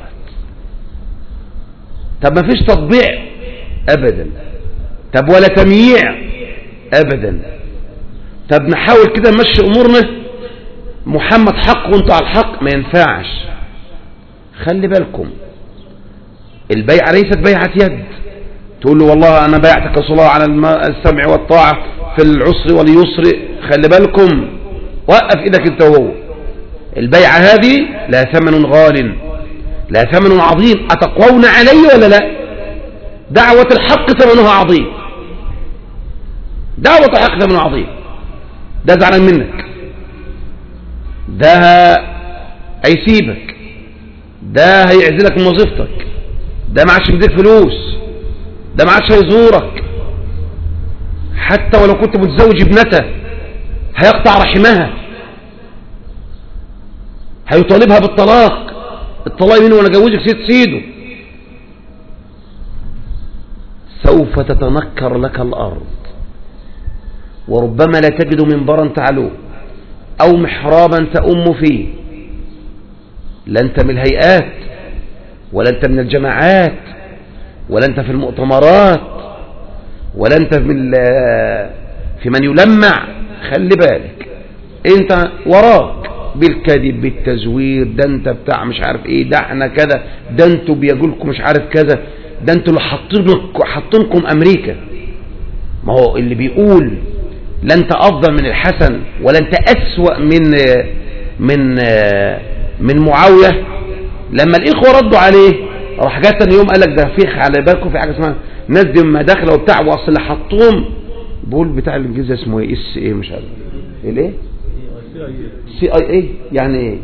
طب ما فيش تطبيع ابدا، طب ولا تمييع ابدا، طب نحاول كده نمشي امورنا، محمد حق وانتوا على الحق، ما ينفعش. خلي بالكم، البيعة ليست بيعة يد تقول له والله انا بايعتك صلاة على السمع والطاعة في العسر واليسر. خلي بالكم، وقف ايدك انت وهو. البيعة هذه لا ثمن غال، لا ثمن عظيم. أتقوون علي ولا لا؟ دعوة الحق ثمنها عظيم، دعوة الحق ثمنها عظيم. ده زعلان منك، ده هيسيبك، ده هيعزلك من وظيفتك، ده ما عادش يديك فلوس، ده ما عادش هيزورك، حتى ولو كنت متزوج ابنته هيقطع رحمها. هيطالبها بالطلاق، الطلاق منه وانا اجوزك سيده. سوف تتنكر لك الارض، وربما لا تجد منبرا تعلوه او محرابا تؤم فيه. لا انت من الهيئات، ولا انت من الجماعات، ولا انت في المؤتمرات، ولا انت في من يلمع. خلي بالك انت وراك بالكذب بالتزوير، ده انت بتاع مش عارف ايه، ده احنا كذا، ده انتوا بيقولكم مش عارف كذا، ده انتوا اللي حاطينكم امريكا. ما هو اللي بيقول لا انت افضل من الحسن ولا انت اسوأ من معاوية، لما الاخوة ردوا عليه راح جاء تاني يوم قال لك ده في على بالكم في حاجة اسمها ناس دي ما داخله وبتاع، واصل اللي حطوهم بقول بتاع الانجليزي اسمه ايه، اس ايه مش عارف ايه سي اي اي يعني ايه.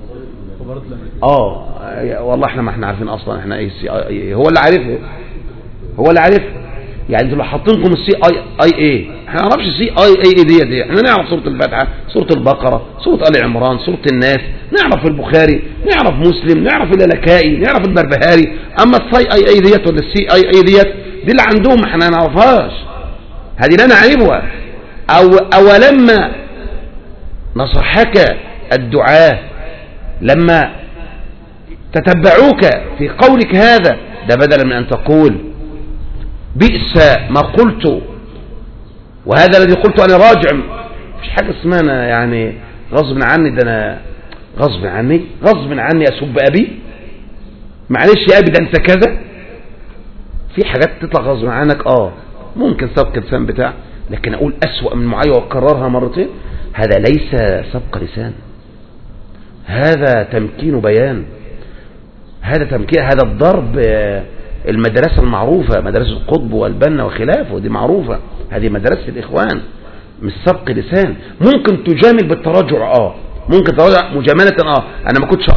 والله احنا ما احنا عارفين اصلا احنا ايه سي اي اي، هو اللي عارفه يعني انتوا لو حاطينكم السي اي اي، احنا ما نعرفش سي اي اي دي، احنا نعرف سوره الفاتحه، سوره البقره، سوره ال عمران، سوره الناس، نعرف البخاري، نعرف مسلم، نعرف اللالكائي، نعرف البربهاري. اما السي اي اي ديت ولا السي اي اي ديت دي اللي عندهم احنا ما نعرفهاش، هذه لا نعرفها. اولما نصحك الدعاة لما تتبعوك في قولك هذا، ده بدلا من ان تقول بئس ما قلت وهذا الذي قلت انا راجع، مفيش حاجه اسمها انا يعني غصب عني، ده انا غصب عني اسب ابي، معلش يا ابي ده انت كذا. في حاجات تطلع غصب عنك ممكن سبق لسان بتاع، لكن اقول اسوأ من معايا واكررها مرتين، هذا ليس سبق لسان، هذا تمكين بيان، هذا الضرب. المدرسة المعروفة مدرسة القطب والبنا وخلافه دي معروفة، هذه مدرسة الإخوان، مش سبق لسان. ممكن تجامل بالتراجع ممكن تراجع مجاملة أنا ما كنتش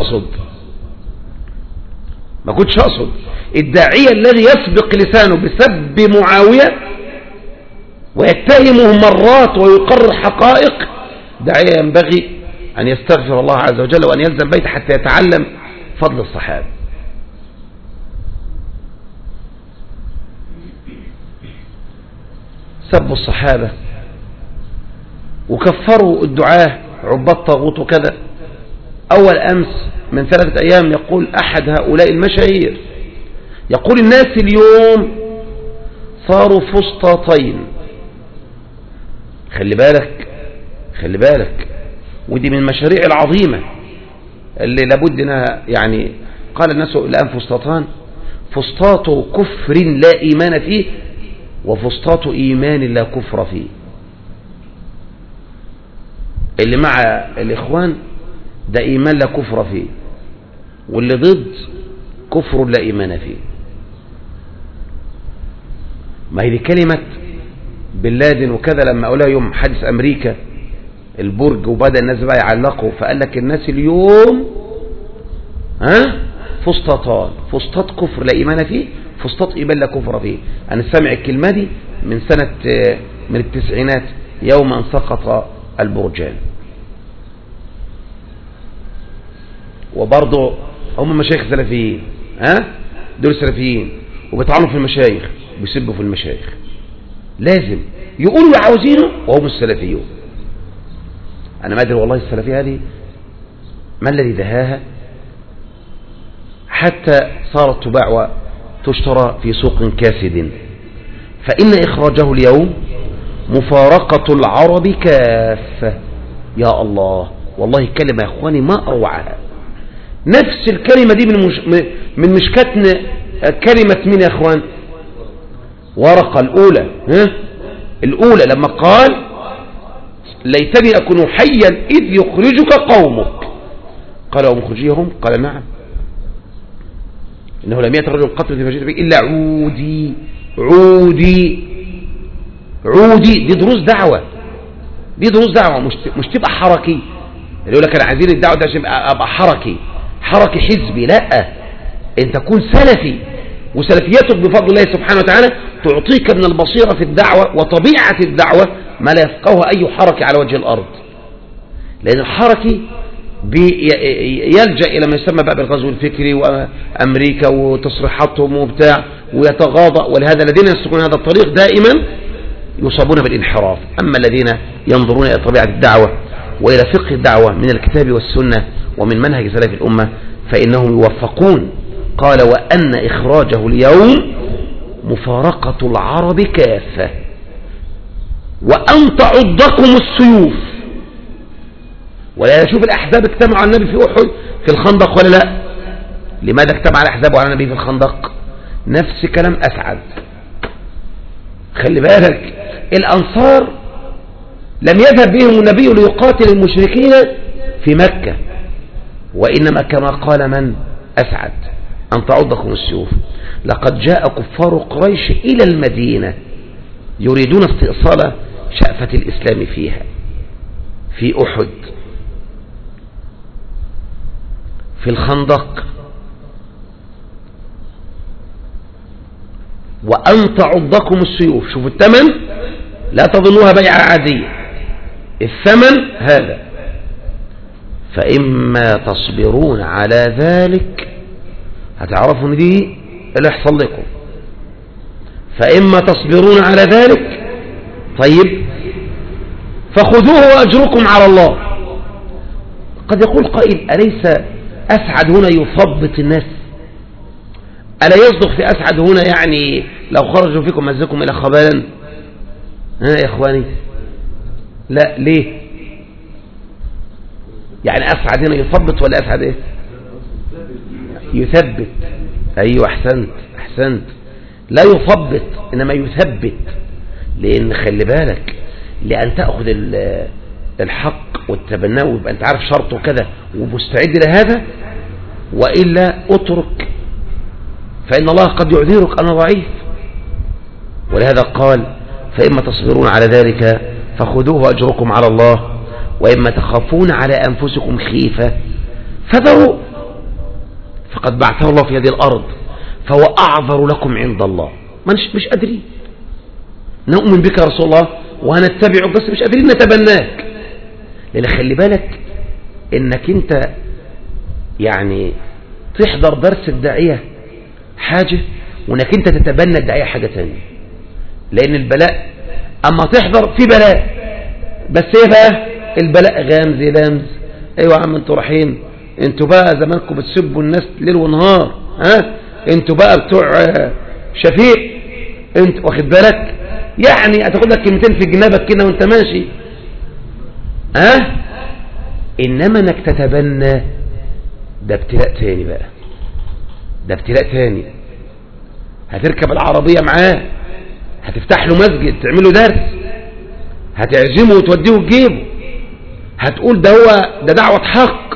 أقصد. الداعية الذي يسبق لسانه بسب معاوية ويتهمه مرات ويقرر حقائق، داعية ينبغي أن يستغفر الله عز وجل وأن يلزم بيته حتى يتعلم فضل الصحابة. سبوا الصحابة وكفروا الدعاة عباد طاغوت وكذا. أول أمس من 3 أيام يقول أحد هؤلاء المشاهير، يقول الناس اليوم صاروا فسطاطين. خلي بالك ودي من المشاريع العظيمة اللي لابد انها يعني قال الناس الآن فسطاطان، فسطاط كفر لا إيمان فيه وفسطاط إيمان لا كفر فيه. اللي مع الإخوان ده إيمان لا كفر فيه، واللي ضد كفر لا إيمان فيه. ما هي دي كلمة بن لادن وكذا لما أقولها يوم حادث أمريكا البرج وبدأ الناس بقى يعلقوا، فقال لك الناس اليوم فسطاطان، فسطاط كفر لا إيمان فيه، فسطاط إيمان لا كفر فيه. أنا سامع الكلمة دي من التسعينات يوم أن سقط البرجان. وبرضه هم مشايخ سلفيين، دول سلفيين وبيطعنوا في المشايخ وبيسبوا في المشايخ، لازم يقولوا اللي عاوزينه وهم السلفيون. أنا ما أدري والله السلفية هذه ما الذي دهاها حتى صارت تباع وتشترى في سوق كاسد، فإن إخراجه اليوم مفارقة العرب كافة. يا الله، والله كلمة يا إخواني ما أروعها. نفس الكلمة دي من مشكتنا كلمة مين يا إخوان؟ ورقة الأولى لما قال ليتني أكون حيا إذ يخرجك قومك، قال ومخرجيهم؟ قال نعم، إنه لم يأت رجل قتل في مجيء إلا عودي. دي دروس دعوة، مش تبقى حركي. اللي يقول لك أنا عايزين الدعوة ده عشان أبقى حركي حزبي، لا، أنت تكون سلفي، وسلفيتك بفضل الله سبحانه وتعالى تعطيك من البصيرة في الدعوة وطبيعة الدعوة ما لا يفقهها أي حركي على وجه الأرض. لأن الحركي يلجأ إلى ما يسمى بقى بالغزو الفكري وأمريكا وتصريحاتهم وبتاع ويتغاضى. ولهذا الذين يسلكون هذا الطريق دائما يصابون بالانحراف. أما الذين ينظرون إلى طبيعة الدعوة وإلى فقه الدعوة من الكتاب والسنة ومن منهج سلف الأمة فإنهم يوفقون. قال وأن إخراجه اليوم مفارقة العرب كافة وأن تعضكم السيوف. ولا يشوف الأحزاب اجتمعوا على النبي في أحد في الخندق ولا لا؟ لماذا اجتمع الأحزاب على النبي في الخندق؟ نفس كلام أسعد. خلي بالك الأنصار لم يذهب بهم النبي ليقاتل المشركين في مكة، وإنما كما قال من؟ أسعد أن تعضكم السيوف. لقد جاء كفار قريش إلى المدينة يريدون استئصال شأفة الإسلام فيها في أحد في الخندق. وأن تعضكم السيوف. شوفوا الثمن، لا تظنوها بيعة عادية، الثمن هذا. فإما تصبرون على ذلك هتعرفوا ان دي اللي يحصل لكم. فإما تصبرون على ذلك طيب فخذوه وأجركم على الله. قد يقول قائل أليس أسعد هنا يثبط الناس؟ ألا يصدق في أسعد هنا يعني لو خرجوا فيكم مزكم إلى خبالا؟ يا إخواني لا، ليه؟ يعني أسعد هنا يثبط ولا أسعد إيه؟ يثبت. أيوة أحسنت. لا يثبط إنما يثبت. لأن خلي بالك لأن تأخذ الحق والتبناه ويبقى أنت عارف شرطه كذا ومستعد لهذا، وإلا اترك فإن الله قد يعذرك أنا ضعيف. ولهذا قال فإما تصبرون على ذلك فخذوه وأجركم على الله وإما تخافون على أنفسكم خيفة فذروا فقد بعثه الله في هذه الأرض فهو أعذر لكم عند الله. مش قادرين نؤمن بك يا رسول الله وهنتبعك بس مش قادرين نتبناك. لأن خلي بالك إنك أنت يعني تحضر درس الداعية حاجة وإنك أنت تتبنى الداعية حاجة تانية. لأن البلاء أما تحضر في بلاء، بس إيه بقى البلاء؟ غامز لامز. أيوة يا عم أنتوا رايحين، أنتوا بقى زمانكم بتسبوا الناس ليل ونهار، أنتوا بقى بتوع شفيق، أنت واخد بالك؟ يعني هتاخد لك كلمتين في جنابك كده وأنت ماشي، إنما إنك تتبنى ده ابتلاء تاني بقى، ده ابتلاء تاني. هتركب العربية معاه، هتفتح له مسجد، تعمل له درس، هتعزمه وتوديه وتجيبه، هتقول ده دعوة حق.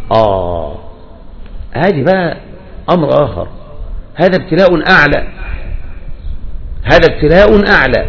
هذه بقى أمر آخر. هذا ابتلاء أعلى، هذا ابتلاء أعلى.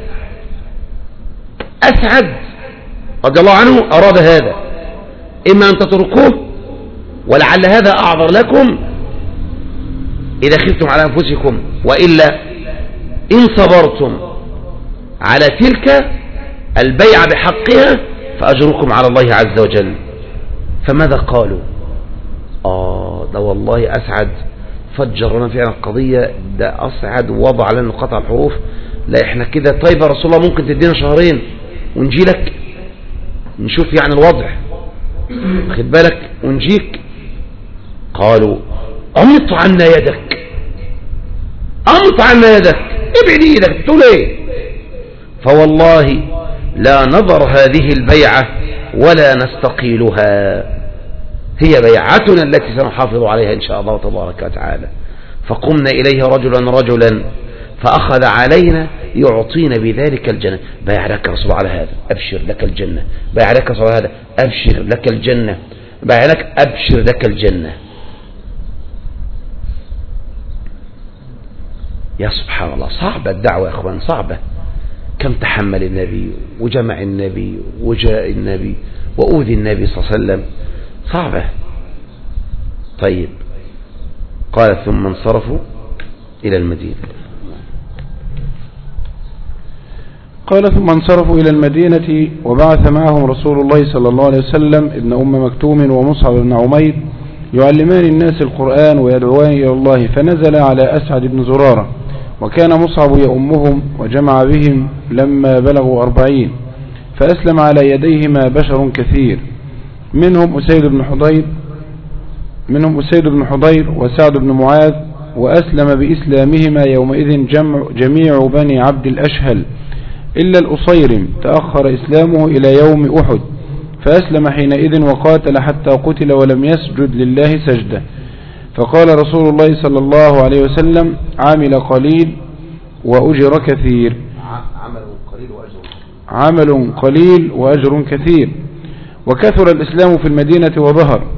أسعد رضي الله عنه أراد هذا، إما أن تتركوه ولعل هذا أعذر لكم إذا خفتم على أنفسكم، وإلا إن صبرتم على تلك البيعة بحقها فأجركم على الله عز وجل. فماذا قالوا؟ ده والله أسعد فجر لنا فعلا القضية، ده أسعد ووضع لنا قطع الحروف. لا إحنا كده طيب يا رسول الله ممكن تدينا شهرين ونجي لك نشوف يعني الوضع، خد بالك ونجيك. قالوا أمط عنا يدك، أمط عنا يدك، ابعد ايدك، تقول ايه؟ فوالله لا نظر هذه البيعة ولا نستقيلها، هي بيعتنا التي سنحافظ عليها إن شاء الله تبارك وتعالى. فقمنا إليه رجلا فأخذ علينا يعطينا بذلك الجنة. بايع لك رسول على هذا أبشر لك الجنة، بايع لك رسول هذا أبشر لك الجنة، بايع لك أبشر لك الجنة. يا سبحان الله، صعبة الدعوة يا أخوان، صعبة. كم تحمل النبي وجمع النبي وجاء النبي وأوذي النبي صلى الله عليه وسلم، صعبة. طيب قال ثم انصرفوا إلى المدينة. قال ثم انصرفوا إلى المدينة وبعث معهم رسول الله صلى الله عليه وسلم ابن أم مكتوم ومصعب بن عمير يعلمان الناس القرآن ويدعوان إلى الله، فنزل على أسعد بن زرارة، وكان مصعب يؤمهم وجمع بهم لما بلغوا 40، فأسلم على يديهما بشر كثير، منهم أسيد بن حضير وسعد بن معاذ، وأسلم بإسلامهما يومئذ جميع بني عبد الأشهل إلا الأصيرم تأخر إسلامه إلى يوم أحد، فأسلم حينئذ وقاتل حتى قتل ولم يسجد لله سجدة. فقال رسول الله صلى الله عليه وسلم: عمل قليل وأجر كثير. عمل قليل وأجر كثير. وكثر الإسلام في المدينة وظهر.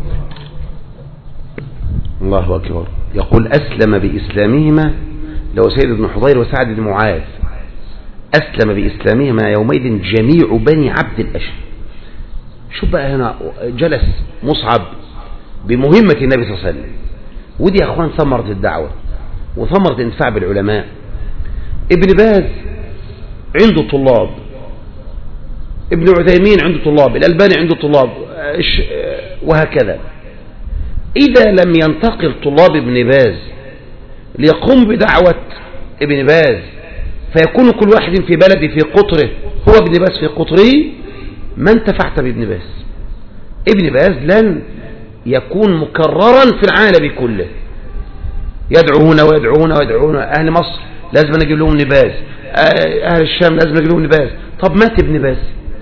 الله أكبر. يقول أسلم بإسلامهما لو سيد بن حضير وسعد بن معاذ، أسلم بإسلامهما يومئذ جميع بني عبد الأشهل. شوف بقى هنا جلس مصعب بمهمة النبي صلى الله عليه وسلم، ودي يا أخوان ثمرة الدعوة وثمرة الانتفاع بالعلماء. ابن باز عنده طلاب، ابن عثيمين عنده طلاب، الألباني عنده طلاب، وهكذا. إذا لم ينتقل طلاب ابن باز ليقوم بدعوة ابن باز فيكون كل واحد في بلده في قطره هو ابن باز في قطره، ما انتفعت بابن باز. ابن باز لن يكون مكررا في العالم كله، يدعو هنا ويدعو هنا ويدعو هنا. أهل مصر لازم نجيب لهم ابن باز، أهل الشام لازم نجيب لهم ابن باز. طب مات ابن باز.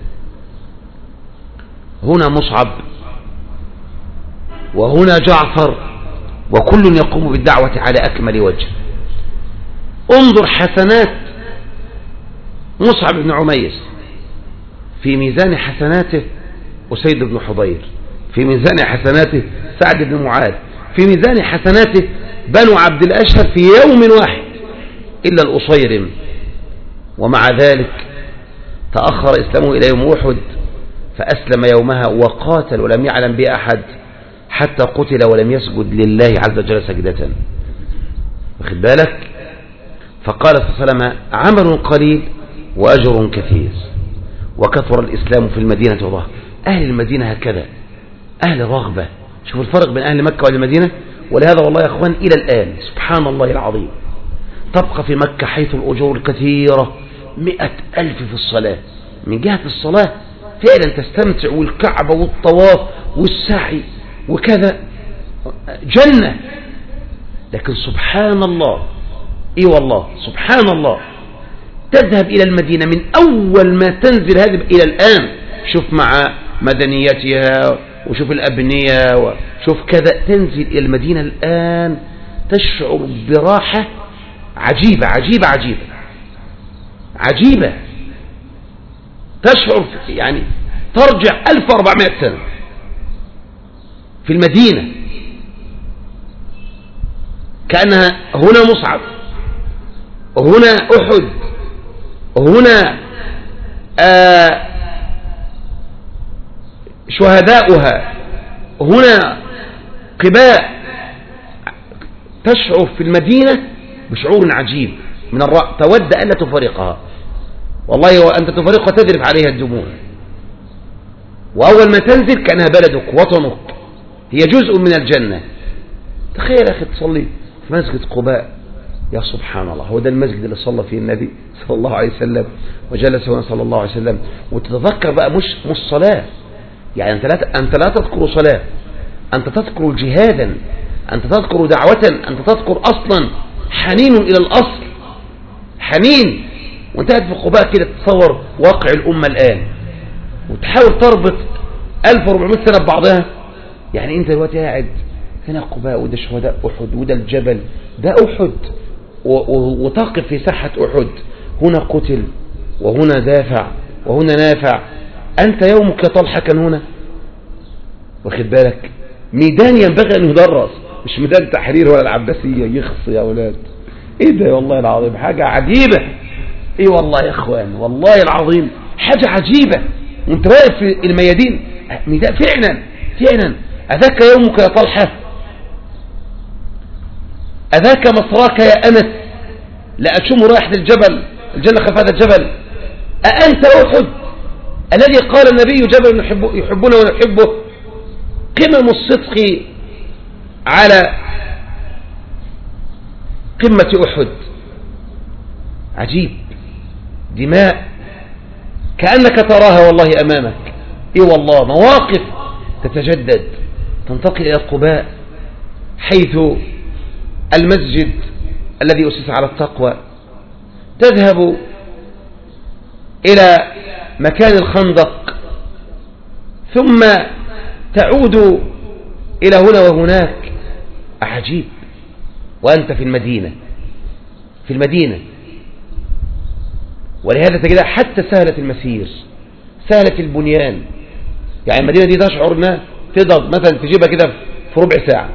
هنا مصعب وهنا جعفر، وكل يقوم بالدعوة على أكمل وجه. انظر حسنات مصعب بن عمير في ميزان حسناته أسيد بن حضير، في ميزان حسناته سعد بن معاذ، في ميزان حسناته بنو عبد الأشهل في يوم واحد إلا الأصيرم. ومع ذلك تأخر إسلامه إلى يوم أحد، فأسلم يومها وقاتل ولم يعلم به أحد حتى قتل ولم يسجد لله عز وجل سجدة. واخد بالك؟ فقال صلى الله عليه وسلم: عمل قليل وأجر كثير. وكثر الإسلام في المدينة وظهر. أهل المدينة هكذا، أهل رغبة. شوفوا الفرق بين أهل مكة والمدينة. ولهذا والله يا أخوان إلى الآن سبحان الله العظيم تبقى في مكة حيث الأجور الكثيرة 100,000 في الصلاة. من جهة الصلاة فعلا تستمتع، والكعبة والطواف والسعي وكذا جنة. لكن سبحان الله، اي والله سبحان الله، تذهب إلى المدينة من أول ما تنزل هذه إلى الآن، شوف مع مدنيتها وشوف الأبنية وشوف كذا، تنزل إلى المدينة الآن تشعر براحة عجيبة عجيبة عجيبة عجيبة. تشعر يعني ترجع 1400 سنة في المدينة، كأنها هنا مصعب وهنا أحد وهنا شهداؤها، هنا قباء. تشعر في المدينة بشعور عجيب من الرأي، تود ألا تفارقها والله، وأنت تفارقها تذرف عليها الدموع. وأول ما تنزل كأنها بلدك وطنك، هي جزء من الجنة. تخيل أخي تصلي في مسجد قباء، يا سبحان الله، هو ده المسجد اللي صلى فيه النبي صلى الله عليه وسلم وجلس هنا صلى الله عليه وسلم. وتتذكر بقى مش صلاة، يعني أنت لا تذكر صلاة، أنت تذكر جهادا، أنت تذكر دعوة، أنت تذكر أصلا حنين إلى الأصل، حنين. وانت قاعد في قباء كده تتصور واقع الأمة الآن وتحاول تربط 1400 سنة ببعضها. يعني انت دلوقتي قاعد هنا قباء، وده شهداء أحد، وده الجبل، ده أحد، وتقف في ساحة أحد، هنا قتل وهنا دافع وهنا نافع. أنت يومك يا طلحة كان هنا، واخد بالك؟ ميدان ينبغي أن يدرس، مش ميدان تحرير ولا العباسية. يخص يا أولاد، إيه ده والله العظيم، حاجة عجيبة. إيه والله يا أخوان، والله العظيم حاجة عجيبة. وانت واقف في الميادين ميدان فعلا فعلا. أذاك يومك يا طلحة، أذاك مصراك يا أنس، لا أشم رائحة الجبل، الجنة خلف هذا الجبل. أأنت أحد الذي قال النبي جبل يحبونه ونحبه؟ قمم الصدق على قمة أحد. عجيب، دماء كأنك تراها والله أمامك. إيه والله، مواقف تتجدد، تنتقل إلى قباء حيث المسجد الذي أسس على التقوى، تذهب إلى مكان الخندق، ثم تعود إلى هنا وهناك. عجيب، وأنت في المدينة. ولهذا تجدها حتى سهلة المسير، سهلة البنيان. يعني المدينة دي تشعر انها تقدر مثلا تجيبها كده في ربع ساعة.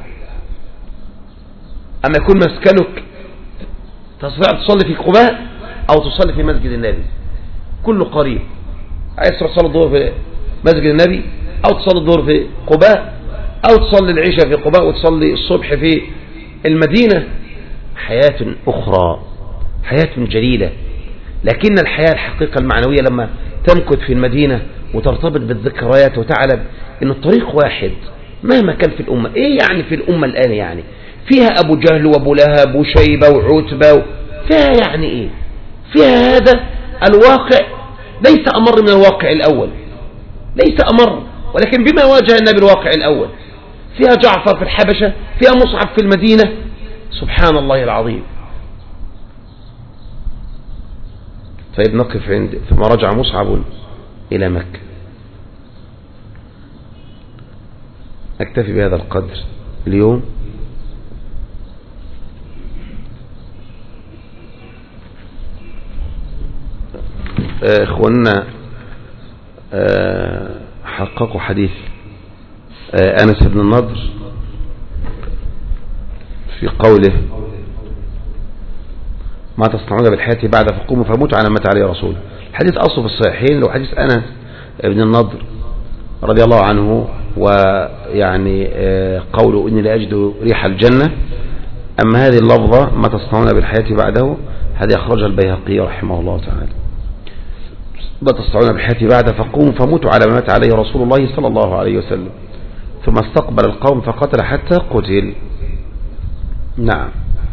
أما يكون مسكنك تستطيع تصلي في قباء أو تصلي في مسجد النبي، كله قريب. عايز تروح تصلي الظهر في مسجد النبي، أو تصلي الظهر في قباء، أو تصلي العشاء في قباء وتصلي الصبح في المدينة. حياة أخرى، حياة جليلة. لكن الحياة الحقيقة المعنوية لما تمكث في المدينة وترتبط بالذكريات وتعلم أن الطريق واحد مهما كان في الأمة. إيه يعني في الأمة الآن؟ يعني فيها أبو جهل وأبو لهب وشيبة وعتبة فيها يعني إيه؟ فيها هذا الواقع ليس أمر من الواقع الأول، ليس أمر، ولكن بما واجه النبي الواقع الأول. فيها جعفر في الحبشة، فيها مصعب في المدينة. سبحان الله العظيم. طيب نقف عند ثم رجع مصعب إلى مكة. أكتفي بهذا القدر اليوم. إخواننا حققوا حديث أنس بن النضر في قوله: ما تصنعون بالحياة بعد فقوموا فموتوا على ما مات عليه رسول. الحديث أصله في الصحيحين، لو حديث أنس بن النضر رضي الله عنه، ويعني قوله إني لا أجد ريح الجنة. أما هذه اللفظة ما تصنعون بالحياة بعده، هذه أخرجها البيهقي رحمه الله تعالى. ما تصنعون بالحياة بعد فقوموا فموتوا على ما مات عليه رسول الله صلى الله عليه وسلم. ثم استقبل القوم فقتل حتى قتل. نعم.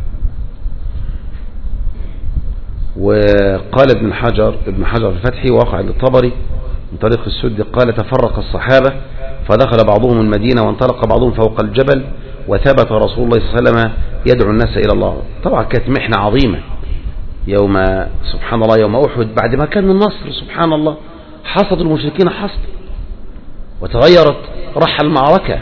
وقال ابن حجر في الفتح وقع للطبري من طريق السد قال: تفرق الصحابة فدخل بعضهم المدينة وانطلق بعضهم فوق الجبل، وثبت رسول الله صلى الله عليه وسلم يدعو الناس إلى الله. طبعا كانت محنة عظيمة يوم سبحان الله يوم أحد، بعد ما كان النصر سبحان الله حصد المشركين حصد وتغيرت رحى المعركة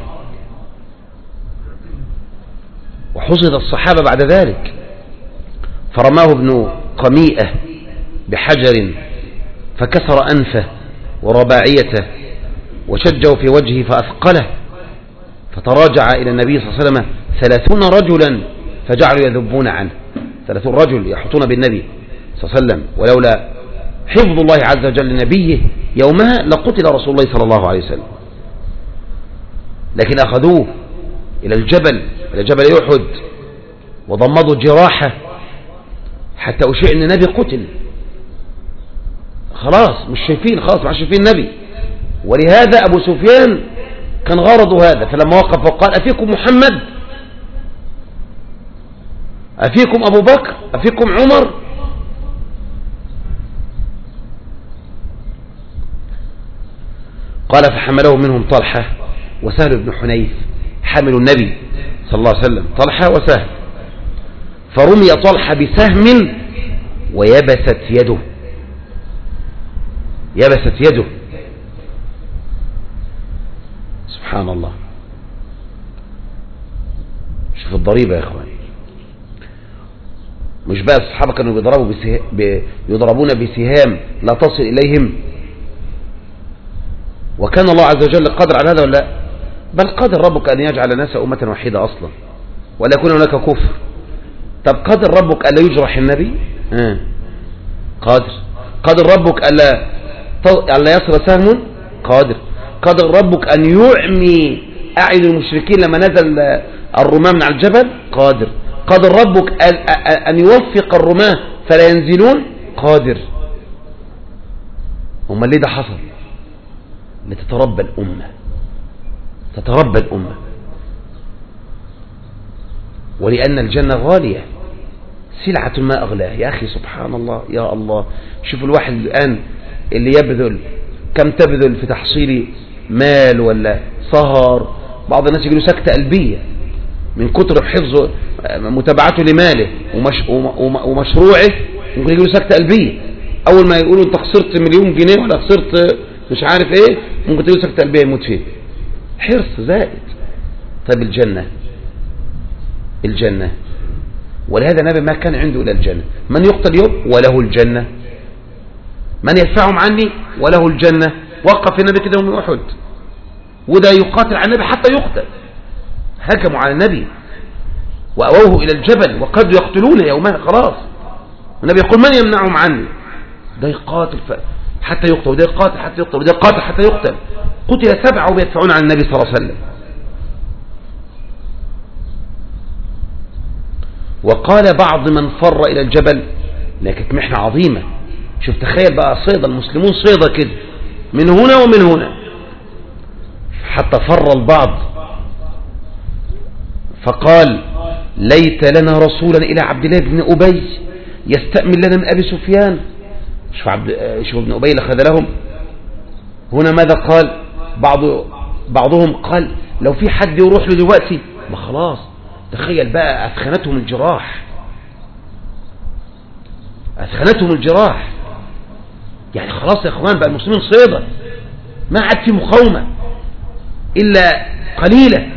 وحصد الصحابة بعد ذلك. فرماه ابن قميئة بحجر فكسر أنفه ورباعيته وشجه في وجهه فأثقله، فتراجع إلى النبي صلى الله عليه وسلم 30 رجلا فجعلوا يذبون عنه. 30 رجل يحطون بالنبي صلى الله عليه وسلم، ولولا حفظ الله عز وجل لنبيه يومها لقتل رسول الله صلى الله عليه وسلم. لكن أخذوه إلى الجبل، إلى جبل أحد، وضمضوا جراحه حتى أشيع أن النبي قتل. خلاص مش شايفين، خلاص مش شايفين النبي. ولهذا أبو سفيان كان غرضه هذا، فلما وقف وقال: أفيكم محمد؟ أفيكم أبو بكر؟ أفيكم عمر؟ قال: فحمله منهم طلحة وسهل بن حنيف، حمل النبي صلى الله عليه وسلم طلحة وسهل. فرمي طلحة بسهم ويبست يده، يبست يده. سبحان الله. شوف الضريبة يا اخوان. مش بقى الصحابة كانوا يضربون بسهام لا تصل إليهم، وكان الله عز وجل قادر على هذا ولا لا؟ بل قادر ربك أن يجعل الناس أمة واحدة أصلا ولا يكون هناك كفر. طب قادر ربك ألا يجرح النبي؟ قادر ربك ألا يصل سهم؟ قادر ربك أن يعمي أعين المشركين لما نزل الرماة من على الجبل؟ قادر ربك أن يوفق الرماة فلا ينزلون؟ قادر. أمال ليه ده حصل؟ لتتربى الأمة، تتربى الأمة، ولأن الجنة غالية، سلعة ما أغلاه. يا أخي سبحان الله، يا الله، شوف الواحد الآن اللي يبذل، كم تبذل في تحصيل مال ولا سهر. بعض الناس يجيله سكتة قلبية من كتر حفظه متابعته لماله ومشروعه، ممكن يجيله سكتة قلبية. أول ما يقولوا أنت خسرت مليون جنيه ولا خسرت مش عارف إيه، ممكن تجيله سكتة قلبية يموت فيه. حرص زائد. طيب الجنة، ولهذا النبي ما كان عنده إلى الجنة. من يقتل يوم وله الجنة، من يدفعهم عني وله الجنة. وقف النبي كده يوم أحد، وده يقاتل على النبي حتى يقتل. هجموا على النبي وأووه إلى الجبل وقد يقتلونه يومها، خلاص. النبي يقول من يمنعهم عني؟ ده يقاتل حتى يقتل، وده يقاتل حتى يقتل، وده يقاتل حتى يقتل. قتل 7 ويدفعون عن النبي صلى الله عليه وسلم. وقال بعض من فر إلى الجبل، لكن محنة عظيمة. شوف تخيل بقى صيدة، المسلمون صيدة كده من هنا ومن هنا، حتى فر البعض فقال ليت لنا رسولا إلى عبد الله بن أبي يستأمن لنا من أبي سفيان. شوف ابن أبي اللي خذلهم هنا ماذا قال؟ بعضهم قال لو في حد يروح له دلوقتي، ما خلاص. تخيل بقى أثخنتهم الجراح، يعني خلاص يا اخوان بقى المسلمين صيدة، ما عاد في مقاومة إلا قليلة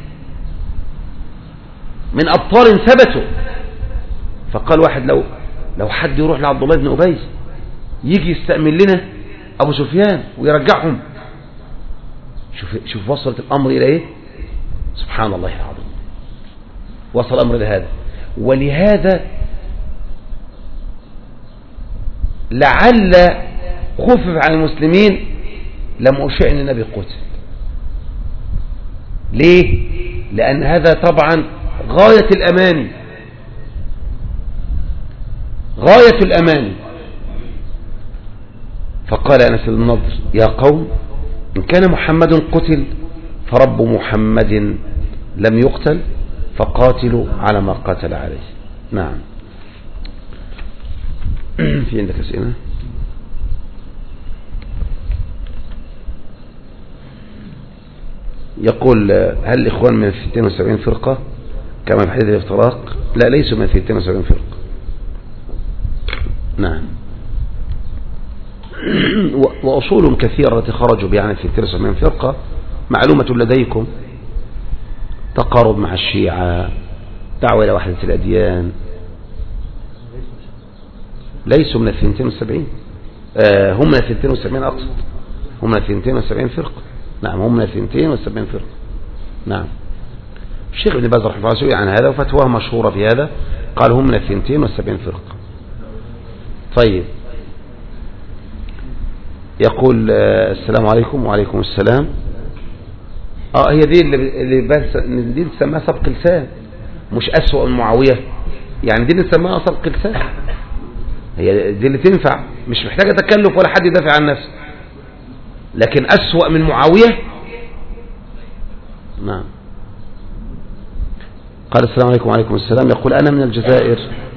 من أبطال ثبتوا. فقال واحد لو حد يروح لعبد الله بن أبي يجي يستأمن لنا أبو سفيان ويرجعهم. شوف وصلت الأمر إلى إيه؟ سبحان الله العظيم، وصل الأمر إلى هذا. ولهذا لعل خفف عن المسلمين لم أشاء أن النبي قتل. ليه؟ لأن هذا طبعا غاية الأمان. فقال أنس بن النضر يا قوم إن كان محمد قتل فرب محمد لم يقتل فقاتلوا على ما قاتل عليه. نعم. في عندك أسئلة؟ يقول هل الإخوان من 72 فرقة كما في حديث الافتراق؟ لا، ليسوا من 72 فرقة. نعم. وأصول كثيرة التي خرجوا بها في 72 فرقة معلومة لديكم: تقارب مع الشيعة، دعوة إلى وحدة الأديان. ليسوا من 72، هم من 72 أقصد، هم من 72 فرقة. نعم، هم من 72 فرقة. نعم. الشيخ ابن باز رحمه الله سئل عن هذا وفتواه مشهورة في هذا، قال هم من 72 فرقة. طيب، يقول السلام عليكم. وعليكم السلام. هي دي اللي بس دي نسميها سبق لسان، مش أسوأ من معاوية. يعني دي نسميها سبق لسان، هي دي اللي تنفع، مش محتاجة تكلف ولا حد يدافع عن نفسه. لكن أسوأ من معاوية. نعم. قال السلام عليكم. وعليكم السلام. يقول أنا من الجزائر.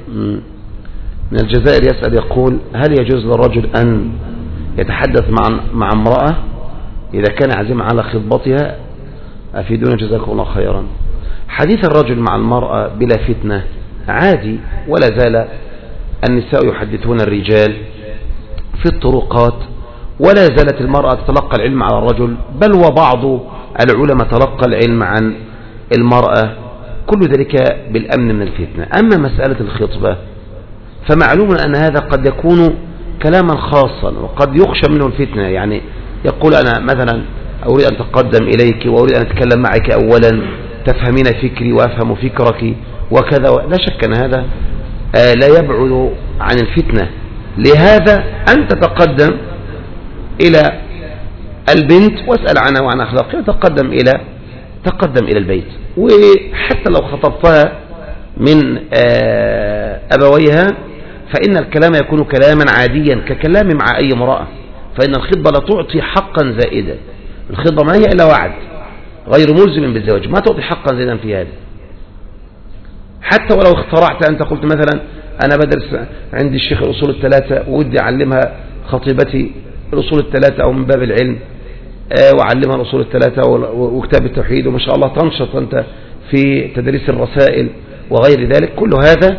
يسأل يقول هل يجوز للرجل أن يتحدث مع امرأة إذا كان عزيما على خطبتها؟ أفيدونا جزاكم الله خيرا. حديث الرجل مع المرأة بلا فتنة عادي، ولا زال النساء يحدثون الرجال في الطرقات، ولا زالت المرأة تتلقى العلم على الرجل، بل وبعض العلماء تلقى العلم عن المرأة. كل ذلك بالأمن من الفتنة. أما مسألة الخطبة فمعلوم أن هذا قد يكون كلاما خاصا وقد يخشى منه الفتنة. يعني يقول أنا مثلا أريد أن أتقدم إليك وأريد أن أتكلم معك أولا، تفهمين فكري وأفهم فكرك وكذا. لا شك أن هذا لا يبعد عن الفتنة. لهذا أن تتقدم إلى البنت واسأل عنها وعن أخلاقها، تقدم إلى البيت. وحتى لو خطبتها من أبويها فإن الكلام يكون كلاما عاديا ككلام مع أي امرأة، فإن الخطبة لا تعطي حقا زائدا. الخطبة ما هي إلا وعد غير ملزم بالزواج، ما تعطي حقا زائدا في هذا. حتى ولو اخترعت أنت قلت مثلا أنا بدرس عندي الشيخ الأصول الثلاثة ودي أعلمها خطيبتي الأصول الثلاثة أو من باب العلم وأعلمها الأصول الثلاثة وكتاب التوحيد، وما شاء الله تنشط أنت في تدريس الرسائل وغير ذلك، كل هذا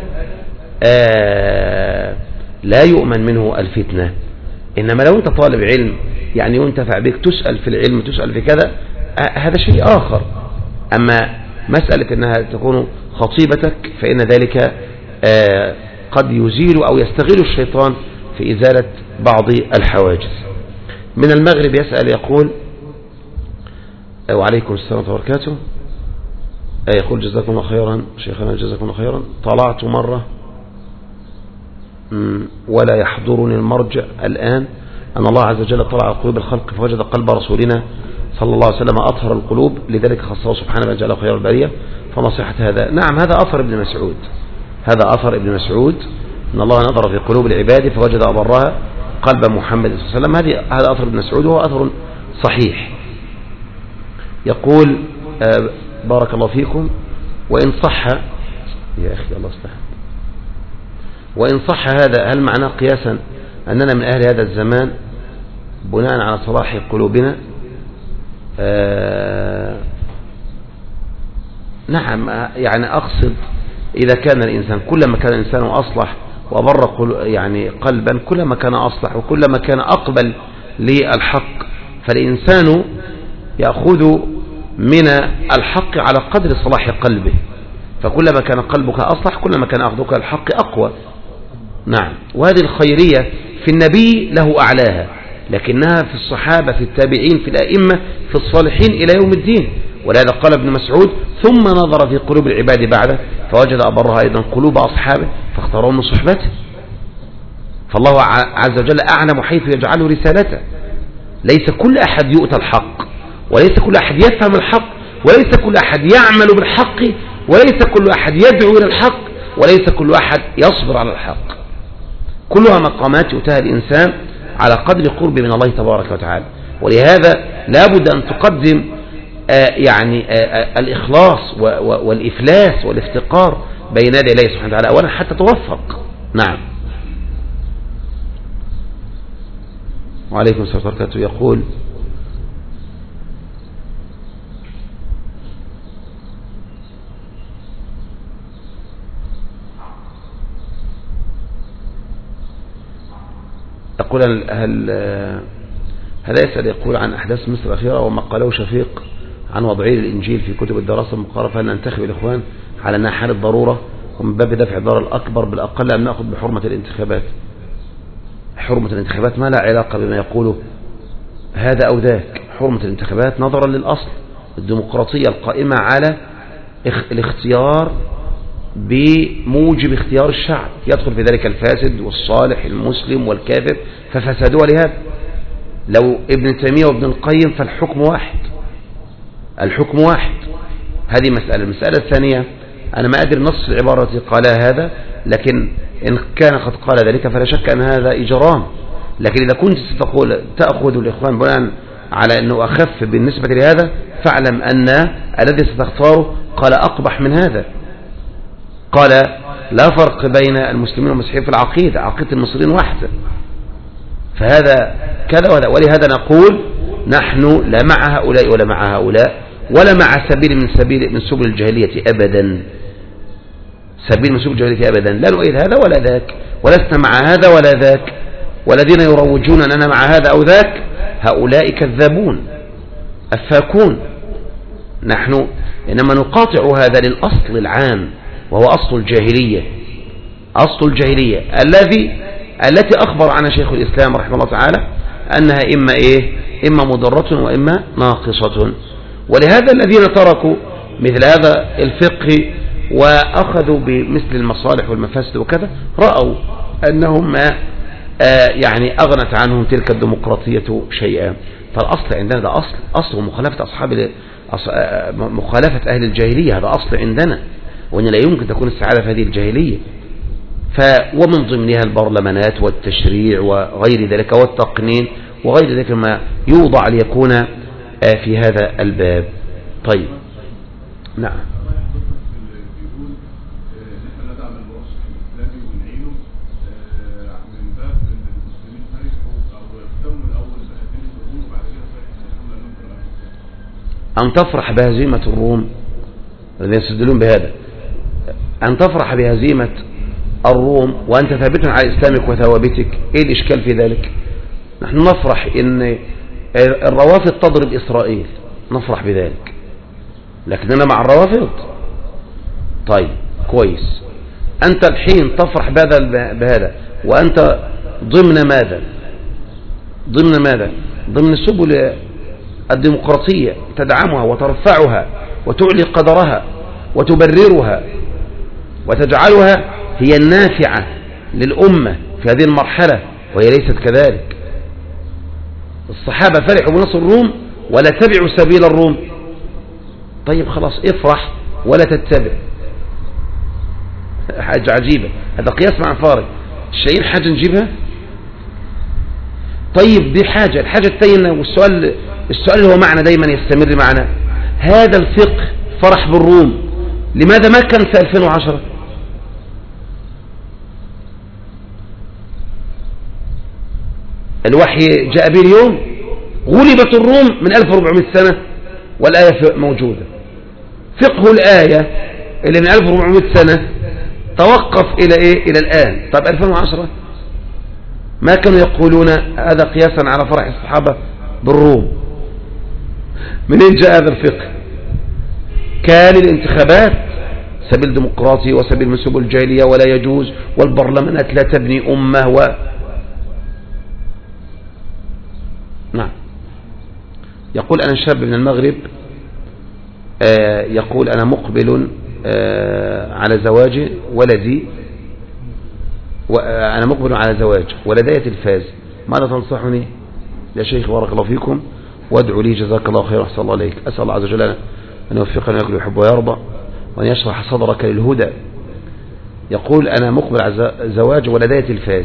لا يؤمن منه الفتنة. إنما لو أنت طالب علم يعني ينتفع بك، تسأل في العلم، تسأل في كذا، هذا شيء آخر. أما مسألة أنها تكون خطيبتك فإن ذلك قد يزيل أو يستغل الشيطان في إزالة بعض الحواجز. من المغرب يسأل يقول وعليكم السلام ورحمة الله وبركاته، يقول جزاكم الله خيرا شيخنا جزاكم الله خيرا، طلعت مرة ولا يحضرني المرجع الآن أن الله عز وجل طلع على قلوب الخلق فوجد قلب رسولنا صلى الله عليه وسلم أطهر القلوب، لذلك خصه سبحانه وتعالى خير البرية، فما صحة هذا؟ نعم، هذا أثر ابن مسعود، هذا أثر ابن مسعود أن الله نظر في قلوب العباد فوجد أبرها قلب محمد صلى الله عليه وسلم، هذا أثر ابن مسعود وهو أثر صحيح. يقول بارك الله فيكم، وإن صح يا أخي الله يصلح، وإن صح هذا هل معناه قياسا أننا من أهل هذا الزمان بناء على صلاح قلوبنا؟ نعم، يعني أقصد إذا كان الإنسان كلما كان الإنسان أصلح وبر يعني قلبا كلما كان أصلح وكلما كان أقبل للحق، فالإنسان يأخذ من الحق على قدر صلاح قلبه، فكلما كان قلبك أصلح كلما كان أخذك الحق أقوى. نعم، وهذه الخيرية في النبي له أعلاها، لكنها في الصحابة في التابعين في الأئمة في الصالحين إلى يوم الدين. ولهذا قال ابن مسعود ثم نظر في قلوب العباد بعده فوجد أبرها أيضا قلوب أصحابه فاختارهم من صحبته. فالله عز وجل أعلم حيث يجعله رسالته. ليس كل أحد يؤتى الحق، وليس كل أحد يفهم الحق، وليس كل أحد يعمل بالحق، وليس كل أحد يدعو إلى الحق، وليس كل أحد يصبر على الحق. كلها مقامات يؤتاها الإنسان على قدر قرب من الله تبارك وتعالى. ولهذا لابد أن تقدم يعني الإخلاص والإفلاس والافتقار بين يدي الله سبحانه وتعالى أولا حتى توفق. نعم. وعليكم السلام ورحمة الله وبركاته. يقول هذا يسأل يقول عن أحداث مصر الأخيرة وما قاله شفيق عن وضعية الإنجيل في كتب الدراسة المقارنة، هل ننتخب الإخوان على أنها حالة ضرورة ومن باب دفع الضرر الأكبر بالأقل أم نأخذ بحرمة الانتخابات؟ حرمة الانتخابات ما لا علاقة بما يقوله هذا أو ذاك. حرمة الانتخابات نظرا للأصل الديمقراطية القائمة على الاختيار بموجب اختيار الشعب، يدخل في ذلك الفاسد والصالح المسلم والكافر ففسدوا لهذا. لو ابن تيمية وابن القيم فالحكم واحد، الحكم واحد. هذه مسألة. المسألة الثانية أنا ما أدري نص العبارة التي قالها هذا، لكن إن كان قد قال ذلك فلا شك أن هذا إجرام. لكن إذا كنت ستقول تأخذ الإخوان بناء على أنه أخف بالنسبة لهذا فاعلم أن الذي ستختاره قال أقبح من هذا. قال لا فرق بين المسلمين والمسيحيين في العقيدة، عقيدة المصريين واحدة. فهذا كذا وهذا. ولهذا نقول نحن لا مع هؤلاء ولا مع هؤلاء ولا مع سبيل من سبل الجاهلية أبدا، سبيل من سبل الجاهلية أبدا، لا نؤيد هذا ولا ذاك، ولسنا مع هذا ولا ذاك. والذين يروجون أننا مع هذا أو ذاك هؤلاء كذابون أفاكون. نحن إنما نقاطع هذا للأصل العام وهو أصل الجاهلية، أصل الجاهلية التي أخبر عنها شيخ الإسلام رحمه الله تعالى أنها إما مضرة وإما ناقصة. ولهذا الذين تركوا مثل هذا الفقه وأخذوا بمثل المصالح والمفاسد وكذا رأوا أنهم يعني أغنت عنهم تلك الديمقراطية شيئا. فالأصل عندنا ده أصل مخالفة مخالفة أهل الجاهلية، هذا أصل عندنا، وأن لا يمكن تكون السعادة في هذه الجاهلية. ومن ضمنها البرلمانات والتشريع وغير ذلك والتقنين وغير ذلك ما يوضع ليكون في هذا الباب. طيب نعم. أن تفرح بهزيمة الروم الذين يستدلون بهذا، أن تفرح بهزيمة الروم وأنت ثابت على إسلامك وثوابتك، إيه الإشكال في ذلك؟ نحن نفرح إن الروافض تضرب إسرائيل، نفرح بذلك، لكننا مع الروافض. طيب كويس، أنت الحين تفرح بهذا وأنت ضمن ماذا؟ ضمن ماذا؟ ضمن سبل الديمقراطية، تدعمها وترفعها وتعلي قدرها وتبررها وتجعلها هي النافعة للأمة في هذه المرحلة، وهي ليست كذلك. الصحابة فرحوا بنصر الروم ولا تبعوا سبيل الروم. طيب خلاص افرح ولا تتبع، حاجة عجيبة، هذا قياس مع فارق. الشيء حاجة نجيبها. طيب دي حاجة، الحاجة الثانية، والسؤال اللي هو معنا دايما يستمر معنا، هذا الفقه فرح بالروم لماذا ما كان في 2010؟ الوحي جاء به اليوم، غلبت الروم من 1400 سنة والآية موجودة. فقه الآية اللي من 1400 سنة توقف إلى إيه؟ إلى الآن. طب 2010 ما كانوا يقولون هذا قياسا على فرح الصحابة بالروم؟ منين جاء هذا الفقه؟ كان الانتخابات سبيل ديمقراطي وسبيل من سبل الجاهلية ولا يجوز، والبرلمانات لا تبني أمة نعم. يقول أنا شاب من المغرب، يقول أنا مقبل على زواج ولدي، وأنا مقبل على زواج ولدي تلفاز، ماذا تنصحني يا شيخ؟ بارك الله فيكم وادعوا لي جزاك الله خير وأحسن الله عليك. أسأل الله عز وجل أن يوفقنا ويكون يحب ويرضى وأن يشرح صدرك للهدى. يقول أنا مقبل على زواج ولدي تلفاز،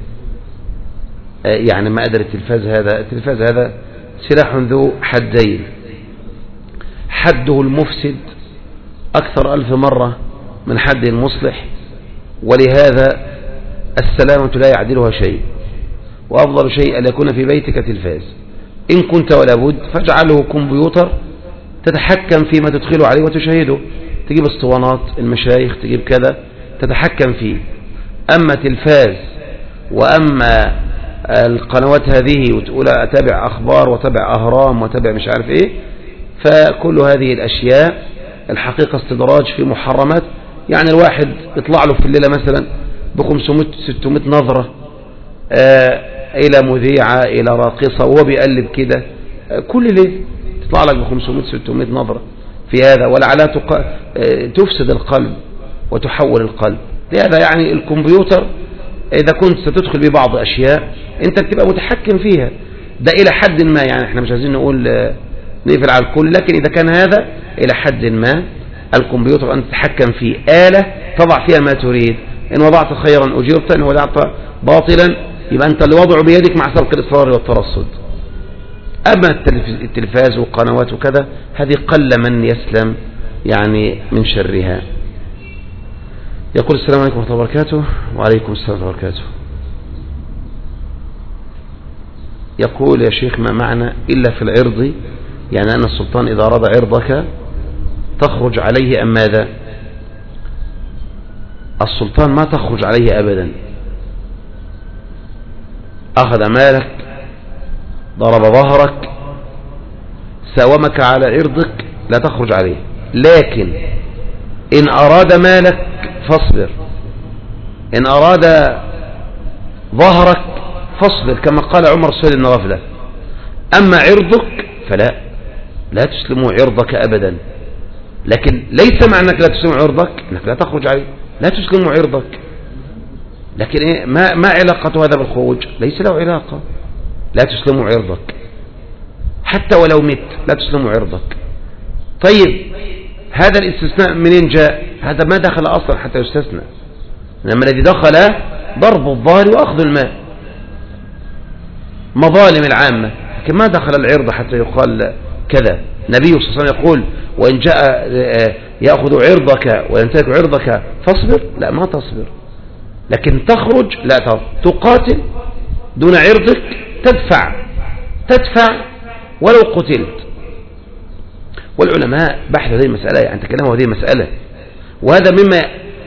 يعني ما أدري التلفاز هذا سلاح ذو حدين، حده المفسد أكثر 1000 مرة من حد المصلح، ولهذا السلامة لا يعدلها شيء، وأفضل شيء أن يكون في بيتك تلفاز، إن كنت ولا بد فاجعله كمبيوتر تتحكم فيما تدخله عليه وتشاهده، تجيب اسطوانات المشايخ، تجيب كذا تتحكم فيه. أما تلفاز وأما القنوات هذه وتقول أتابع أخبار وتابع أهرام وتابع مش عارف إيه، فكل هذه الأشياء الحقيقة استدراج في محرمات. يعني الواحد يطلع له في الليلة مثلا ب500-600 نظرة إلى مذيعة إلى راقصة وهو بيقلب كده، كل ليلة تطلع لك ب500-600 نظرة في هذا، ولعلها تفسد القلب وتحول القلب. لهذا يعني الكمبيوتر إذا كنت ستدخل ببعض أشياء أنت بتبقى متحكم فيها، ده إلى حد ما، يعني احنا مش عايزين نقول نقفل على الكل، لكن إذا كان هذا إلى حد ما الكمبيوتر أن تتحكم فيه، آلة تضع فيها ما تريد، إن وضعت خيرا أجرت، إن وضعت باطلا يبقى أنت اللي وضعه بيدك مع سبق الإصرار والترصد. أما التلفاز والقنوات وكذا هذه قل من يسلم يعني من شرها. يقول السلام عليكم ورحمة الله وبركاته. وعليكم السلام ورحمة الله وبركاته. يقول يا شيخ ما معنى إلا في العرض، يعني أن السلطان إذا أراد عرضك تخرج عليه أم ماذا؟ السلطان ما تخرج عليه أبدا، أخذ مالك، ضرب ظهرك، ساومك على عرضك، لا تخرج عليه، لكن إن أراد مالك فاصبر، إن أراد ظهرك فاصبر كما قال عمر سيد بن غفلة. أما عرضك فلا، لا تسلموا عرضك أبدا، لكن ليس معنى أنك لا تسلموا عرضك أنك لا تخرج عليه، لا تسلموا عرضك، لكن إيه ما علاقة هذا بالخروج؟ ليس له علاقة. لا تسلموا عرضك حتى ولو مت، لا تسلموا عرضك. طيب هذا الاستثناء منين جاء؟ هذا ما دخل أصلا حتى يستثنى، إنما الذي دخل ضرب الظهر وأخذ الماء. مظالم العامة، لكن ما دخل العرض حتى يقال كذا. النبي صلى الله عليه وسلم يقول وإن جاء يأخذ عرضك وينتهك عرضك فاصبر، لا ما تصبر، لكن تخرج لا تقاتل دون عرضك، تدفع ولو قتلت. والعلماء بحثوا هذه المسألة، يعني تكلموا هذه المسألة، وهذا مما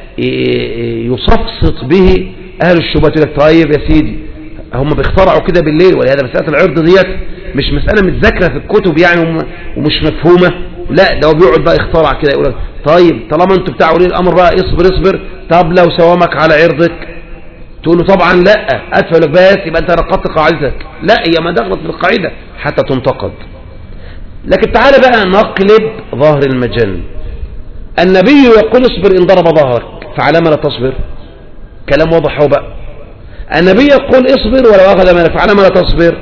يصفصط به أهل الشبهات. يقول لك طيب يا سيدي هم بيخترعوا كده بالليل، ولهذا مسألة العرض ديت مش مسألة متذكرة في الكتب يعني ومش مفهومة، لا ده هو بيقعد بقى يخترع كده، يقول لك طيب طالما انتوا بتاع ولي الأمر بقى اصبر، طب لو سوامك على عرضك تقول له طبعا لا، أدفع لك بس يبقى انت رقدت قاعدتك، لا هي ما دخلت في القاعدة حتى تنتقد. لكن تعالى بقى نقلب ظهر المجن. النبي يقول اصبر إن ضرب ظهرك، فعلى ما لا تصبر؟ كلام واضح هو بقى. النبي يقول اصبر ولو أخذ مالك، فعلى ما لا تصبر؟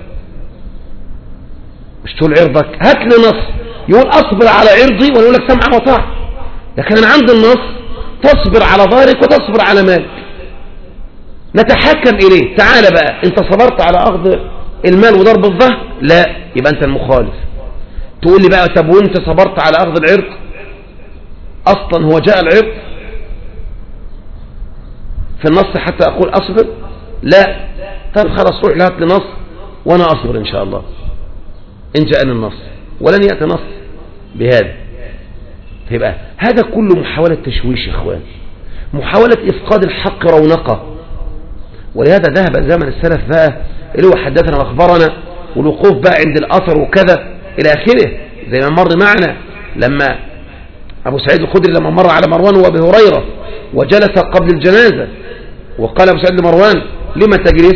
مش تقول عرضك، هات لي نص يقول اصبر على عرضي ولا يقول لك سمع وطاع. لكن انا عندي النص تصبر على ظهرك وتصبر على مالك، نتحكم اليه. تعالى بقى انت صبرت على اخذ المال وضرب الظهر؟ لا، يبقى انت المخالف. تقول لي بقى طب وانت صبرت على اخذ العرض؟ اصلا هو جاء العرض في النص حتى اقول اصبر؟ لا. طب خلاص روح هات لي نص وانا اصبر ان شاء الله ان جاءني النص، ولن يأتي نص بهذا. يبقى هذا كله محاولة تشويش يا اخوان، محاولة افقاد الحق رونقه. ولهذا ذهب زمن السلف بقى اللي هو حدثنا واخبرنا والوقوف بقى عند الاثر وكذا الى اخره، زي ما مر معنا لما ابو سعيد الخدري لما مر على مروان وابي هريره وجلس قبل الجنازه، وقال ابو سعيد لمروان لما تجلس؟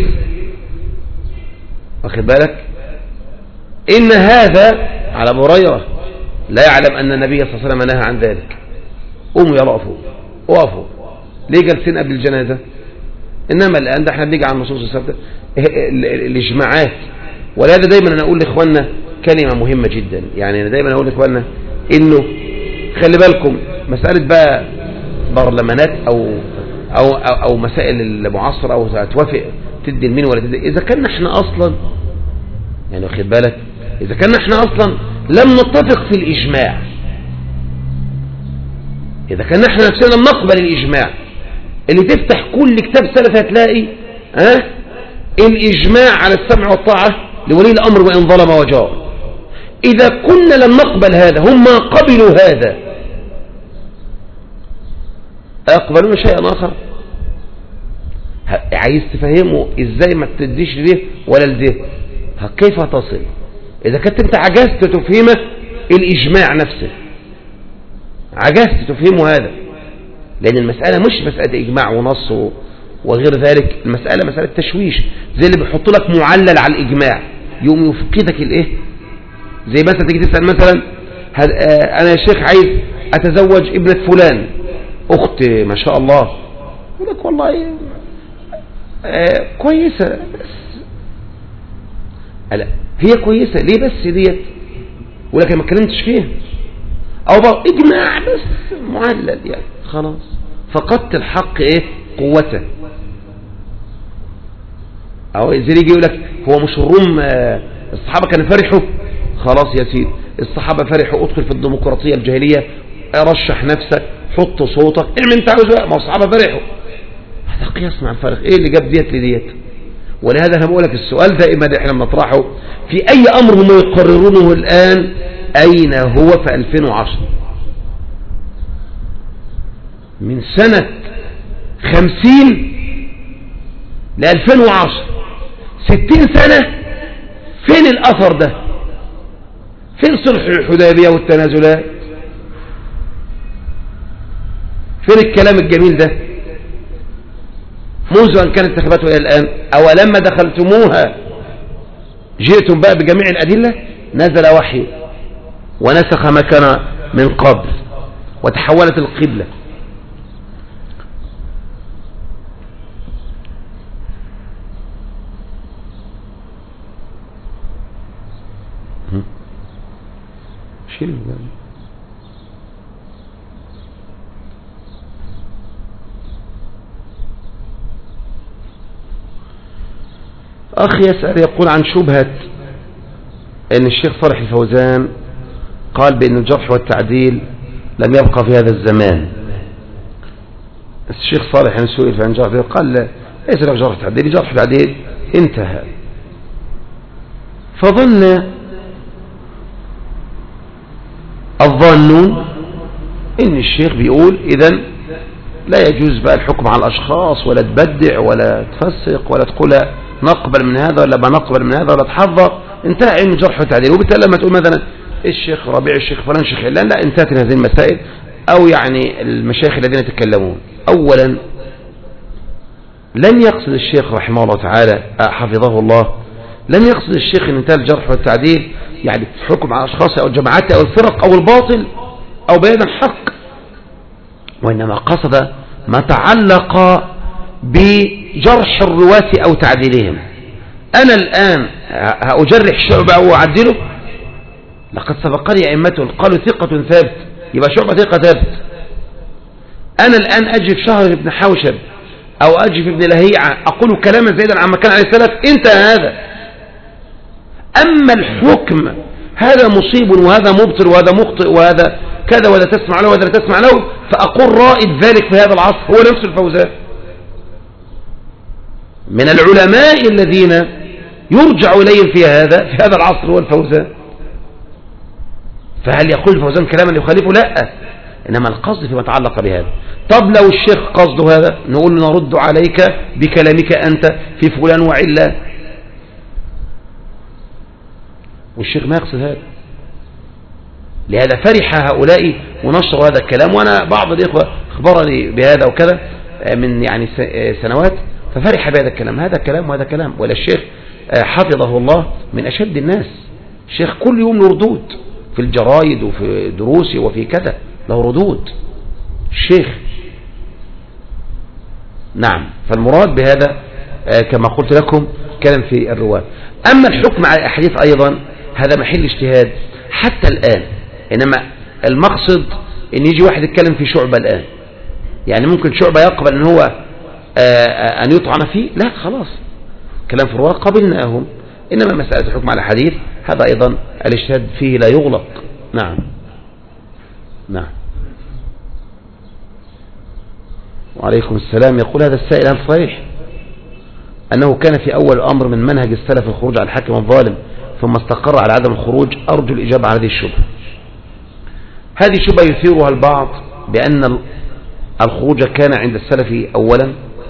واخد بالك؟ إن هذا على أبو هريرة لا يعلم أن النبي صلى الله عليه وسلم نهى عن ذلك. قوموا يلا وقفوا. ليه جالسين قبل الجنازة؟ إنما الآن ده احنا بنيجي على النصوص الثابتة الإجماعات. ولهذا دايما أنا أقول لإخواننا كلمة مهمة جدا، يعني أنا دايما أقول لإخواننا إنه خلي بالكم مسألة بقى برلمانات أو مسائل المعاصرة أو توافق تدي المين ولا تدي، إذا كنا احنا أصلا يعني واخد بالك، إذا كنا احنا أصلا لم نتفق في الإجماع، إذا كنا احنا نفسنا لم نقبل الإجماع، اللي تفتح كل كتاب سلف هتلاقي الإجماع على السمع والطاعة لولي الأمر وإن ظلم وجار. إذا كنا لم نقبل هذا، هم ما قبلوا هذا، أقبلون شيئا آخر؟ عايز تفهمه إزاي ما تديش ليه ولا لده، كيف تصل؟ إذا كنت أنت عجزت تفهمه الإجماع نفسه، عجزت تفهمه هذا، لأن المسألة مش مسألة إجماع ونص وغير ذلك، المسألة مسألة تشويش، زي اللي بيحط لك معلل على الإجماع يوم يفقدك الإيه. زي مثلا تيجي تسأل مثلا أنا يا شيخ عايز أتزوج ابنة فلان، أخت ما شاء الله، يقول لك والله كويسة بس لا هي كويسة ليه بس ديت، ولكن ما اتكلمتش فيها، او بقى اجماع بس معلل يعني خلاص فقدت الحق ايه قوته. او زي يجي يقول لك هو مش الروم الصحابة كانوا فرحوا، خلاص يا سيدي الصحابة فرحوا، ادخل في الديمقراطية الجاهلية، رشح نفسك، حط صوتك، اعمل انت عاوز بقى، ما الصحابة فرحوا. هذا قياس مع الفرق، ايه اللي جاب ديت لديت؟ ولهذا انا بقول لك السؤال دائما احنا بنطرحه في اي امر هم يقررونه الان، اين هو في 2010 من سنة 50 ل 2010 60 سنة؟ فين الاثر ده؟ فين صلح الحديبية والتنازلات؟ فين الكلام الجميل ده منذ أن كانت انتخاباته إلى الآن؟ أولما دخلتموها جئتم بقى بجميع الأدلة؟ نزل وحي ونسخ ما كان من قبل وتحولت القبلة. شيل أخي يسأل يقول عن شبهة أن الشيخ صالح الفوزان قال بأن الجرح والتعديل لم يبقى في هذا الزمان. الشيخ صالح سئل عن جرح قال ليس له جرح تعديل، جرح تعديل انتهى. فظن الظانون ان الشيخ بيقول اذن لا يجوز بقى الحكم على الاشخاص، ولا تبدع ولا تفسق ولا تقول نقبل من هذا ولا ما نقبل من هذا ولا تحذر، انتهى علم الجرح والتعديل. وبالتالي لما تقول مثلا الشيخ ربيع الشيخ فلان الشيخ علان، لا انتهت من هذه المسائل، او يعني المشايخ الذين يتكلمون. اولا لم يقصد الشيخ رحمه الله تعالى حفظه الله، لم يقصد الشيخ ان انتهى الجرح والتعديل يعني حكم على اشخاص او جماعات او الفرق او الباطل او بيان الحق، وانما قصد ما تعلق بجرح الرواة او تعديلهم. انا الان هأجرح شعبة واعدله؟ لقد سبقني ائمته قالوا ثقة ثابت، يبقى شعبة ثقة ثابت. انا الان اجي في شهر ابن حوشب او اجي في ابن لهيعة اقول كلاما زيدا عما كان عليه السلف، انتهى هذا. اما الحكم هذا مصيب وهذا مبطل وهذا مخطئ وهذا كذا ولا تسمع له ولا لا تسمع له، فاقول رائد ذلك في هذا العصر هو نفس الفوزان من العلماء الذين يرجع اليهم في هذا العصر هو الفوزان. فهل يقول الفوزان كلاما يخالفه؟ لا، انما القصد فيما يتعلق بهذا. طب لو الشيخ قصده هذا نقول نرد عليك بكلامك انت في فلان وعلا، والشيخ ما يقصد هذا. لهذا فرح هؤلاء ونشروا هذا الكلام، وانا بعض الاخوه اخبرني بهذا وكذا من يعني سنوات، ففرح بهذا الكلام. هذا كلام وهذا كلام. ولا الشيخ حفظه الله من اشد الناس، الشيخ كل يوم له ردود في الجرايد وفي دروسي وفي كذا، له ردود الشيخ. نعم، فالمراد بهذا كما قلت لكم كلام في الرواة. اما الحكم على الاحاديث ايضا هذا محل اجتهاد حتى الان، انما المقصد ان يجي واحد يتكلم في شعبة الان، يعني ممكن شعبة يقبل ان هو ان يطعن فيه، لا خلاص كلام في الرواة قبلناهم. انما مسألة الحكم على الحديث هذا ايضا الاجتهاد فيه لا يغلق. نعم نعم. وعليكم السلام. يقول هذا السائل هل صحيح أنه كان في أول الأمر من منهج السلف الخروج على الحاكم الظالم ثم استقر على عدم الخروج؟ أرجو الإجابة على هذه الشبهة. هذه شبهة يثيرها البعض بأن الخروج كان عند السلف أولا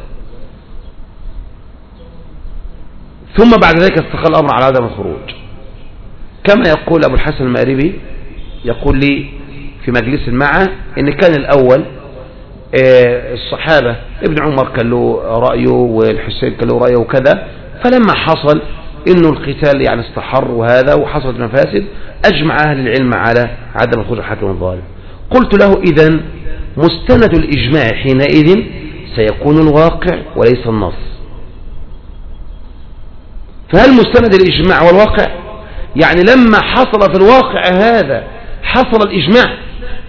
ثم بعد ذلك استقر الأمر على عدم الخروج، كما يقول أبو الحسن المأربي يقول لي في مجلس معه إن كان الأول الصحابة ابن عمر كان له رأيه والحسين كان له رأيه وكذا، فلما حصل انه القتال يعني استحر وهذا وحصلت مفاسد اجمع اهل العلم على عدم الخروج الحاكم الظالم. قلت له اذن مستند الاجماع حينئذ سيكون الواقع وليس النص. فهل مستند الاجماع والواقع؟ يعني لما حصل في الواقع هذا حصل الاجماع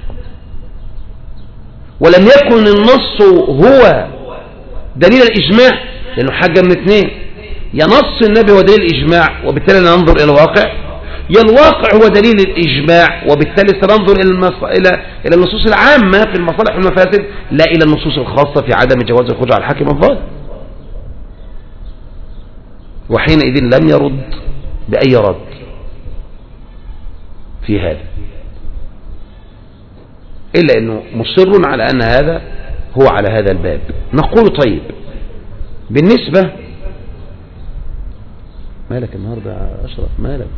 ولم يكن النص هو دليل الإجماع، لأنه حاجة من اثنين: يا نص النبي هو دليل الإجماع وبالتالي ننظر إلى الواقع، يا الواقع هو دليل الإجماع وبالتالي سننظر إلى النصوص العامة في المصالح والمفاسد لا إلى النصوص الخاصة في عدم جواز الخروج على الحاكم الظالم. وحينئذ لم يرد بأي رد في هذا، إلا أنه مصر على أن هذا هو على هذا الباب. نقول طيب بالنسبة مالك النهاردة يا أشرف مالك؟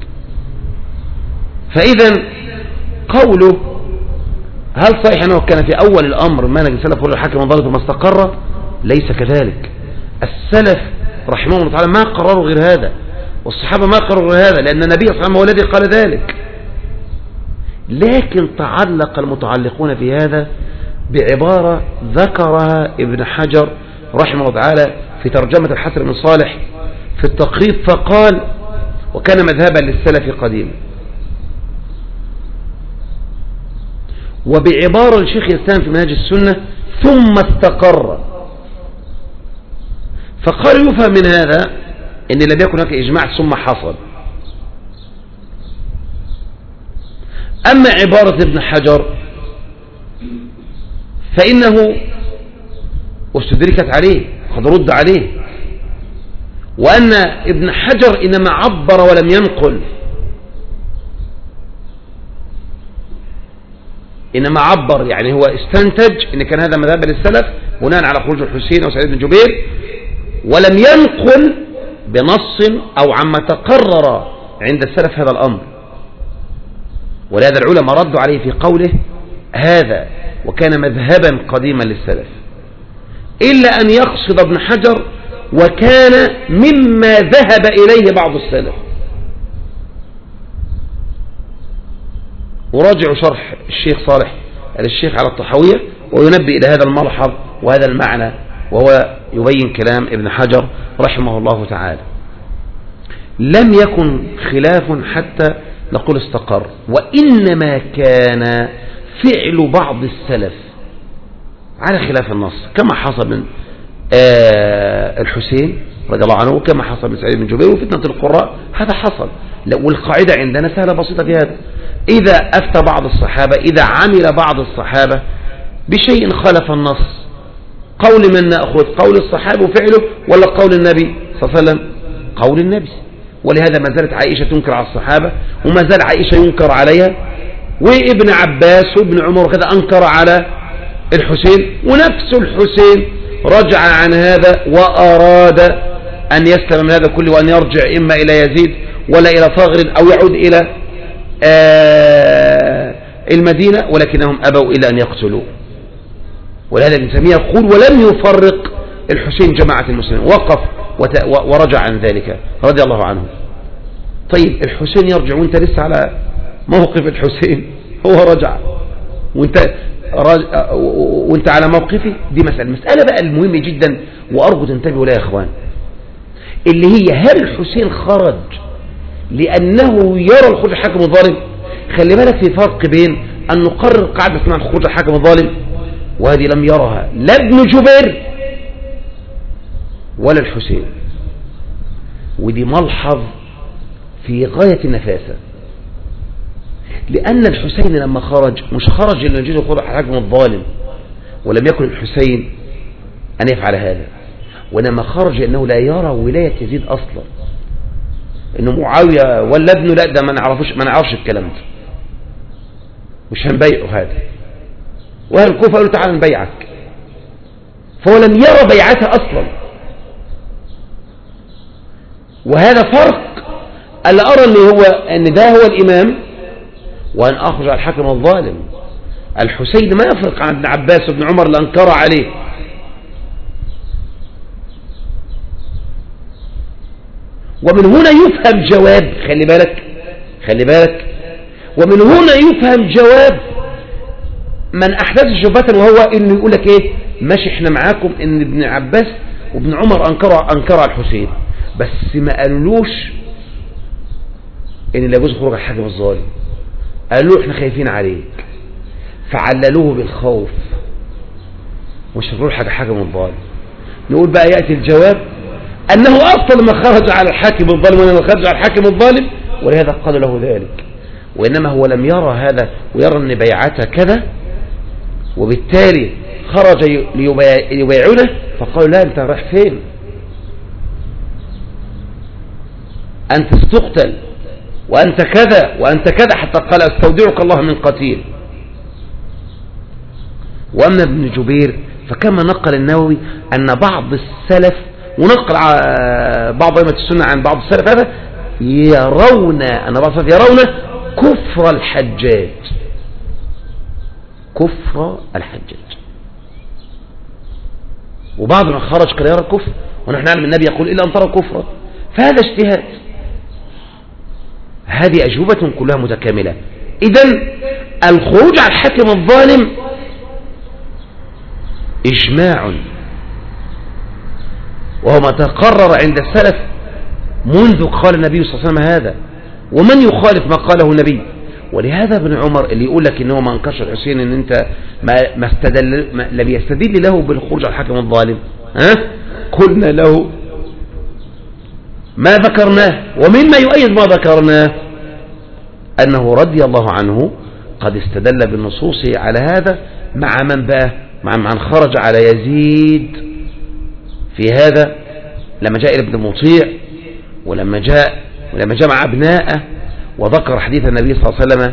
فإذا قوله هل صحيح أنه كان في أول الأمر منهج السلف خروج الحاكم الظالم ثم استقر؟ ليس كذلك. السلف رحمهم الله تعالى ما قرروا غير هذا، والصحابة ما قرروا غير هذا، لأن النبي صلى الله عليه وسلم هو الذي قال ذلك. لكن تعلق المتعلقون في هذا بعبارة ذكرها ابن حجر رحمه الله تعالى في ترجمة الحسن بن صالح في التقريب، فقال: وكان مذهبا للسلف قديما. وبعبارة الشيخ الإسلام في منهج السنة: ثم استقر. فقال يفهم من هذا إن لم يكن هناك إجماع ثم حصل. أما عبارة ابن حجر فإنه استدركت عليه، قد رد عليه، وأن ابن حجر إنما عبر ولم ينقل، إنما عبر، يعني هو استنتج إن كان هذا مذهب للسلف بناء على خروج الحسين أو سعيد بن جبير، ولم ينقل بنص أو عما تقرر عند السلف هذا الأمر. ولهذا العلماء ردوا عليه في قوله هذا وكان مذهبا قديما للسلف، إلا أن يقصد ابن حجر وكان مما ذهب إليه بعض السلف. وراجعوا شرح الشيخ صالح الشيخ على الطحاوية وينبئ إلى هذا الملحظ وهذا المعنى، وهو يبين كلام ابن حجر رحمه الله تعالى. لم يكن خلاف حتى نقول استقر، وإنما كان فعل بعض السلف على خلاف النص، كما حصل من الحسين رضي الله عنه، وكما حصل من سعيد بن جبير وفتنة القراء، هذا حصل. والقاعدة عندنا سهلة بسيطة في هذا: إذا أفتى بعض الصحابة، إذا عمل بعض الصحابة بشيء خالف النص، قول من نأخذ؟ قول الصحابة وفعله ولا قول النبي صلى الله عليه وسلم؟ قول النبي. ولهذا ما زالت عائشة تنكر على الصحابة، وما زال عائشة ينكر عليها، وابن عباس وابن عمر وكذا أنكر على الحسين، ونفس الحسين رجع عن هذا وأراد أن يسلم من هذا كله وأن يرجع إما إلى يزيد ولا إلى ثغر أو يعود إلى المدينة، ولكنهم أبوا إلى أن يقتلوا. ولهذا ابن تيمية يقول ولم يفرق الحسين جماعة المسلمين، وقف ورجع عن ذلك رضي الله عنه. طيب الحسين يرجع وانت لسه على موقف الحسين، هو رجع وانت على موقفه، دي مسألة بقى المهمة جدا، وأرجو تنتبهوا لها يا إخوان، اللي هي هل الحسين خرج لأنه يرى الخروج الحاكم الظالم؟ خلي بالك في فرق بين أن نقرر قاعدة اسمها الخروج الحاكم الظالم، وهذه لم يرها لا ابن جبير ولا الحسين، ودي ملحظ في غاية النفاسة، لأن الحسين لما خرج مش خرج لأن يجوز الخروج الحاكم الظالم، ولم يكن الحسين أن يفعل هذا، وإنما خرج لأنه لا يرى ولاية يزيد أصلا، إنه معاوية ولا ابنه، لا ده ما نعرفش الكلام ده، مش هنبيعه هذا، وأهل الكوفة قالوا تعالى نبيعك، فهو لم يرى بيعتها أصلا. وهذا فرق اللي أرى أن ده هو الإمام وأن أخرج على الحاكم الظالم. الحسين ما يفرق عن ابن عباس وابن عمر اللي أنكر عليه، ومن هنا يفهم جواب، خلي بالك، ومن هنا يفهم جواب من أحدث شبهة، وهو إنه يقول لك إيه، ماشي إحنا معاكم إن ابن عباس وابن عمر أنكر على الحسين، بس ما قالولوش إن لا يجوز خروج الحاكم الظالم، قالوا له إحنا خايفين عليك، فعللوه بالخوف، مش هتقول حاجة حاكم الظالم. نقول بقى يأتي الجواب أنه أصلا ما خرج على الحاكم الظالم وإنما خرج على الحاكم الظالم، ولهذا قال له ذلك، وإنما هو لم يرى هذا ويرى أن بيعته كذا، وبالتالي خرج ليبايعونه، فقالوا لا أنت رايح فين، أنت ستقتل وأنت كذا وأنت كذا، حتى قال استودعك الله من قتيل. وأما ابن جبير فكما نقل النووي أن بعض السلف، ونقل بعض أئمة السنة عن بعض السلف هذا، يرون أن بعض السلف يرون كفر الحجاج، وبعض من خرج كان يرى الكفر، ونحن نعلم النبي يقول إلا أن ترى كفرا، فهذا اجتهاد. هذه أجوبة كلها متكاملة. إذن الخروج على الحاكم الظالم إجماع، وهو ما تقرر عند السلف منذ قال النبي صلى الله عليه وسلم هذا، ومن يخالف ما قاله النبي. ولهذا ابن عمر اللي يقول لك إنه ما انكرش الحسين، إن أنت لم يستدل له بالخروج على الحاكم الظالم، قلنا له ما ذكرناه. ومما يؤيد ما ذكرناه أنه رضي الله عنه قد استدل بالنصوص على هذا مع من بقى، مع من خرج على يزيد في هذا لما جاء إلى ابن المطيع، ولما جاء مع أبنائه، وذكر حديث النبي صلى الله عليه وسلم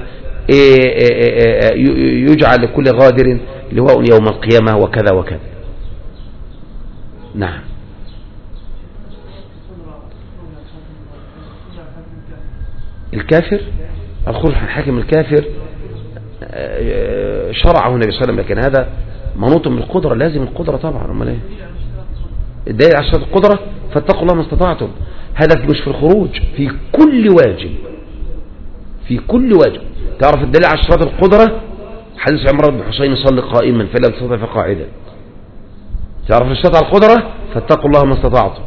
يجعل لكل غادر لواء يوم القيامة وكذا وكذا. نعم. الكافر الخروج عن حاكم الكافر شرعه النبي صلى الله عليه وسلم، لكن هذا منوط من القدرة، لازم القدرة طبعا. امال ايه الدليل على القدرة؟ فاتقوا الله ما استطعتم. هذا مش في الخروج، في كل واجب، في كل واجب. تعرف الدليل على اشتراط القدرة؟ حديث عمران بن حسين صلى قائما فلا تستطع فقاعدا. تعرف الشرط على القدرة؟ فاتقوا الله ما استطعتم.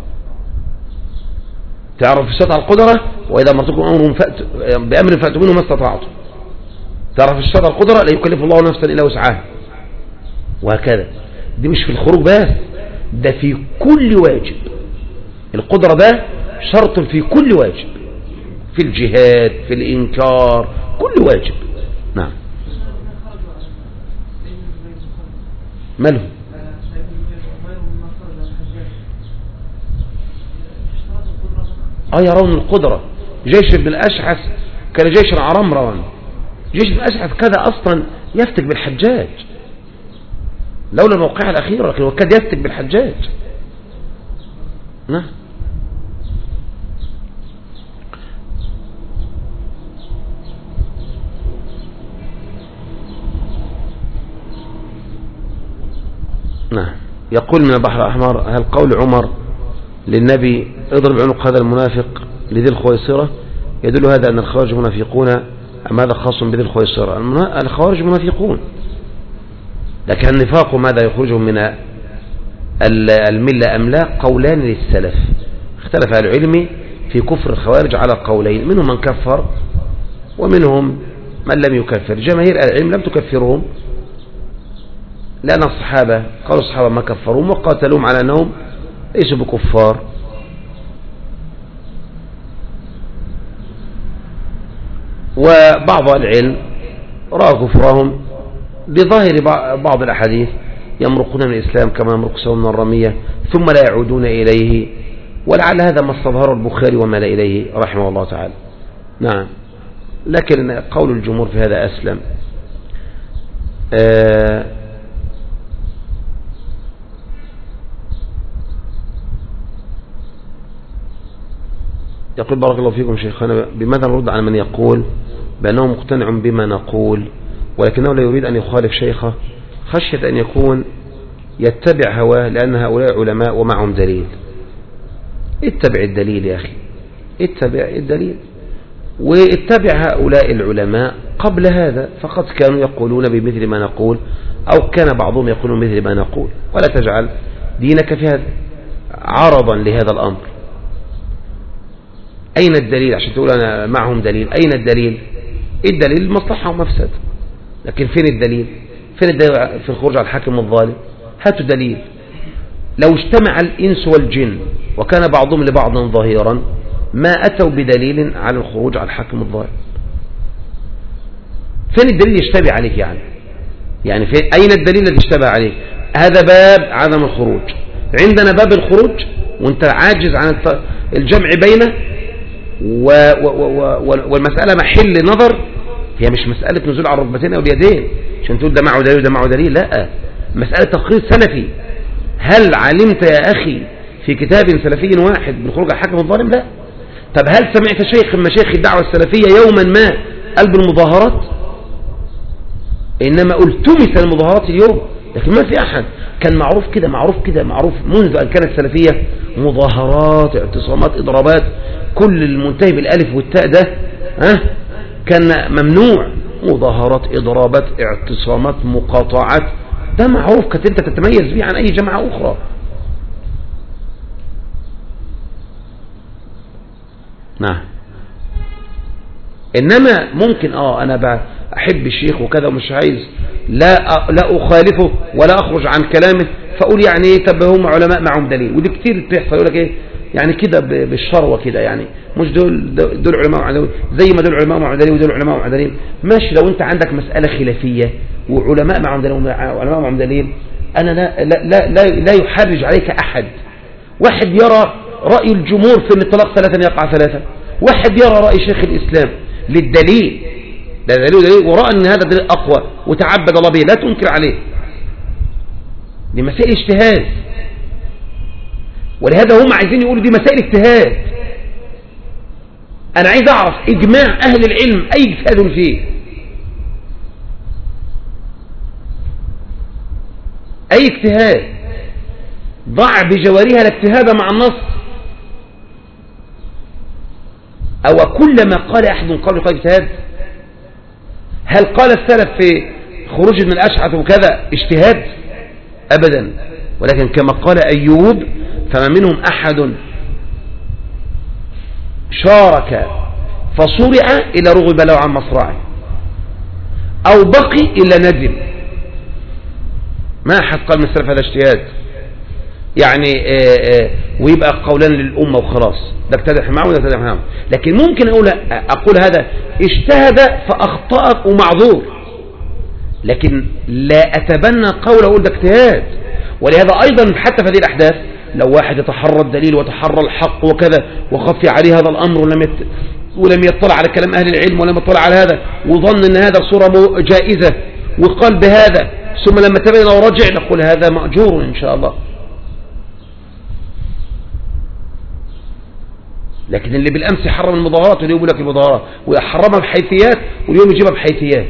تعرف الشرط على القدرة؟ وإذا أمرتكم بأمر فأتوا منه ما استطعتم. تعرف الشرط على القدرة؟ لا يكلف الله نفسا إلا وسعها. وهكذا. دي مش في الخروج بس، ده في كل واجب. القدرة ده شرط في كل واجب، في الجهاد، في الإنكار، كل واجب. نعم. ماله؟ يرون القدرة. جيش بن الأشعث كان جيش عرمرا. جيش بن الأشعث كذا أصلا يفتك بالحجاج لولا الموقعة الأخيرة، لكن هو كاد يفتك بالحجاج. نعم. نعم. يقول من البحر الأحمر: هل قول عمر للنبي اضرب عنق هذا المنافق لذي الخويصرة يدل هذا أن الخوارج منافقون أم هذا خاص بذي الخويصرة؟ الخوارج منافقون، لكن النفاق ماذا يخرجهم من الملة أم لا؟ قولان للسلف، اختلف أهل العلم في كفر الخوارج على قولين، منهم من كفر ومنهم من لم يكفر. جماهير أهل العلم لم تكفرهم، لأن الصحابة قالوا الصحابة ما كفرهم وقاتلوهم على أنهم ليسوا بكفار. وبعض العلم رأى كفرهم بظاهر بعض الأحاديث: يمرقون من الإسلام كما يمرق سهم من الرمية ثم لا يعودون إليه. ولعل هذا ما استظهر البخاري وما لا إليه رحمه الله تعالى. نعم. لكن قول الجمهور في هذا أسلم. يقول: بارك الله فيكم شيخنا، بماذا نرد على من يقول بأنه مقتنع بما نقول ولكنه لا يريد أن يخالف شيخه خشية أن يكون يتبع هواه، لأن هؤلاء علماء ومعهم دليل؟ اتبع الدليل يا أخي، اتبع الدليل، واتبع هؤلاء العلماء قبل هذا، فقد كانوا يقولون بمثل ما نقول، أو كان بعضهم يقولون مثل ما نقول، ولا تجعل دينك في هذا عرضا لهذا الأمر. أين الدليل عشان تقول أنا معهم دليل؟ أين الدليل؟ الدليل مصلحة ومفسد، لكن فين الدليل؟ فين الدليل في الخروج على الحاكم الظالم؟ هاتوا دليل. لو اجتمع الإنس والجن وكان بعضهم لبعض ظهيرا ما أتوا بدليل على الخروج على الحاكم الظالم. فين الدليل يشتبه عليك يعني فين؟ أين الدليل الذي يشتبه عليك؟ هذا باب عدم الخروج. عندنا باب الخروج وانت عاجز عن الجمع بينه والمسألة محل نظر. هي مش مسألة نزول على الركبتين أو اليدين عشان تقول ده معه دليل وده معه دليل، لا، مسألة تقرير سلفي. هل علمت يا أخي في كتاب سلفي واحد بالخروج على الحاكم الظالم؟ لا. طب هل سمعت شيخ من مشايخ الدعوة السلفية يوما ما قال بالمظاهرات؟ إنما التمس المظاهرات اليوم، لكن ما في أحد. كان معروف منذ أن كانت سلفية مظاهرات، اعتصامات، إضرابات، كل المنتهي بالألف والتاء ده كان ممنوع. مظاهرات، إضرابات، اعتصامات، مقاطعات، ده معروف، كانت أنت تتميز به عن أي جماعة أخرى. نعم. إنما ممكن أنا أحب الشيخ وكذا ومش عايز لا أخالفه ولا أخرج عن كلامه، فأقول يعني طب هم علماء معهم دليل. ودي كتير بتحصل، يقول لك يعني كده بالشروة كده، يعني مش دول علماء معدلين زي ما دول علماء معدلين ودول علماء معدلين. ماشي، لو انت عندك مسألة خلافية وعلماء معدلين وعلماء معدلين، انا لا يحرج عليك احد. واحد يرى رأي الجمهور في ان الطلاق 3 يقع 3، واحد يرى رأي شيخ الاسلام للدليل، ده دليل ورأى ان هذا دليل اقوى وتعبد الله به، لا تنكر عليه. دي مسائل اجتهاد، ولهذا هم عايزين يقولوا دي مسائل اجتهاد. انا عايز اعرف اجماع اهل العلم اي اجتهاد فيه، اي اجتهاد ضع بجوارها الاجتهاد مع النص، او كلما قال احد قول اجتهاد. هل قال السلف في خروج من الاشعث وكذا اجتهاد؟ ابدا، ولكن كما قال ايوب فما منهم احد شارك فصرع الى رغب له عن مصرعه او بقي الا ندم. ما احد قال من السلف هذا اجتهاد يعني ويبقى قولان للامه وخلاص، ده اجتهد معه وده اجتهد معه. لكن ممكن اقول هذا اجتهد فاخطأ ومعذور، لكن لا اتبنى قول اقول ده اجتهاد. ولهذا ايضا حتى في هذه الاحداث لو واحد يتحرى الدليل وتحرى الحق وكذا وخفي عليه هذا الامر ولم يطلع على كلام اهل العلم ولم يطلع على هذا وظن ان هذا صورة جائزة وقال بهذا، ثم لما تبين ورجع نقول هذا مأجور ان شاء الله. لكن اللي بالامس يحرم المظاهرات واليوم يقول لك المظاهرات ويحرمها بحيثيات واليوم يجيبها بحيثيات.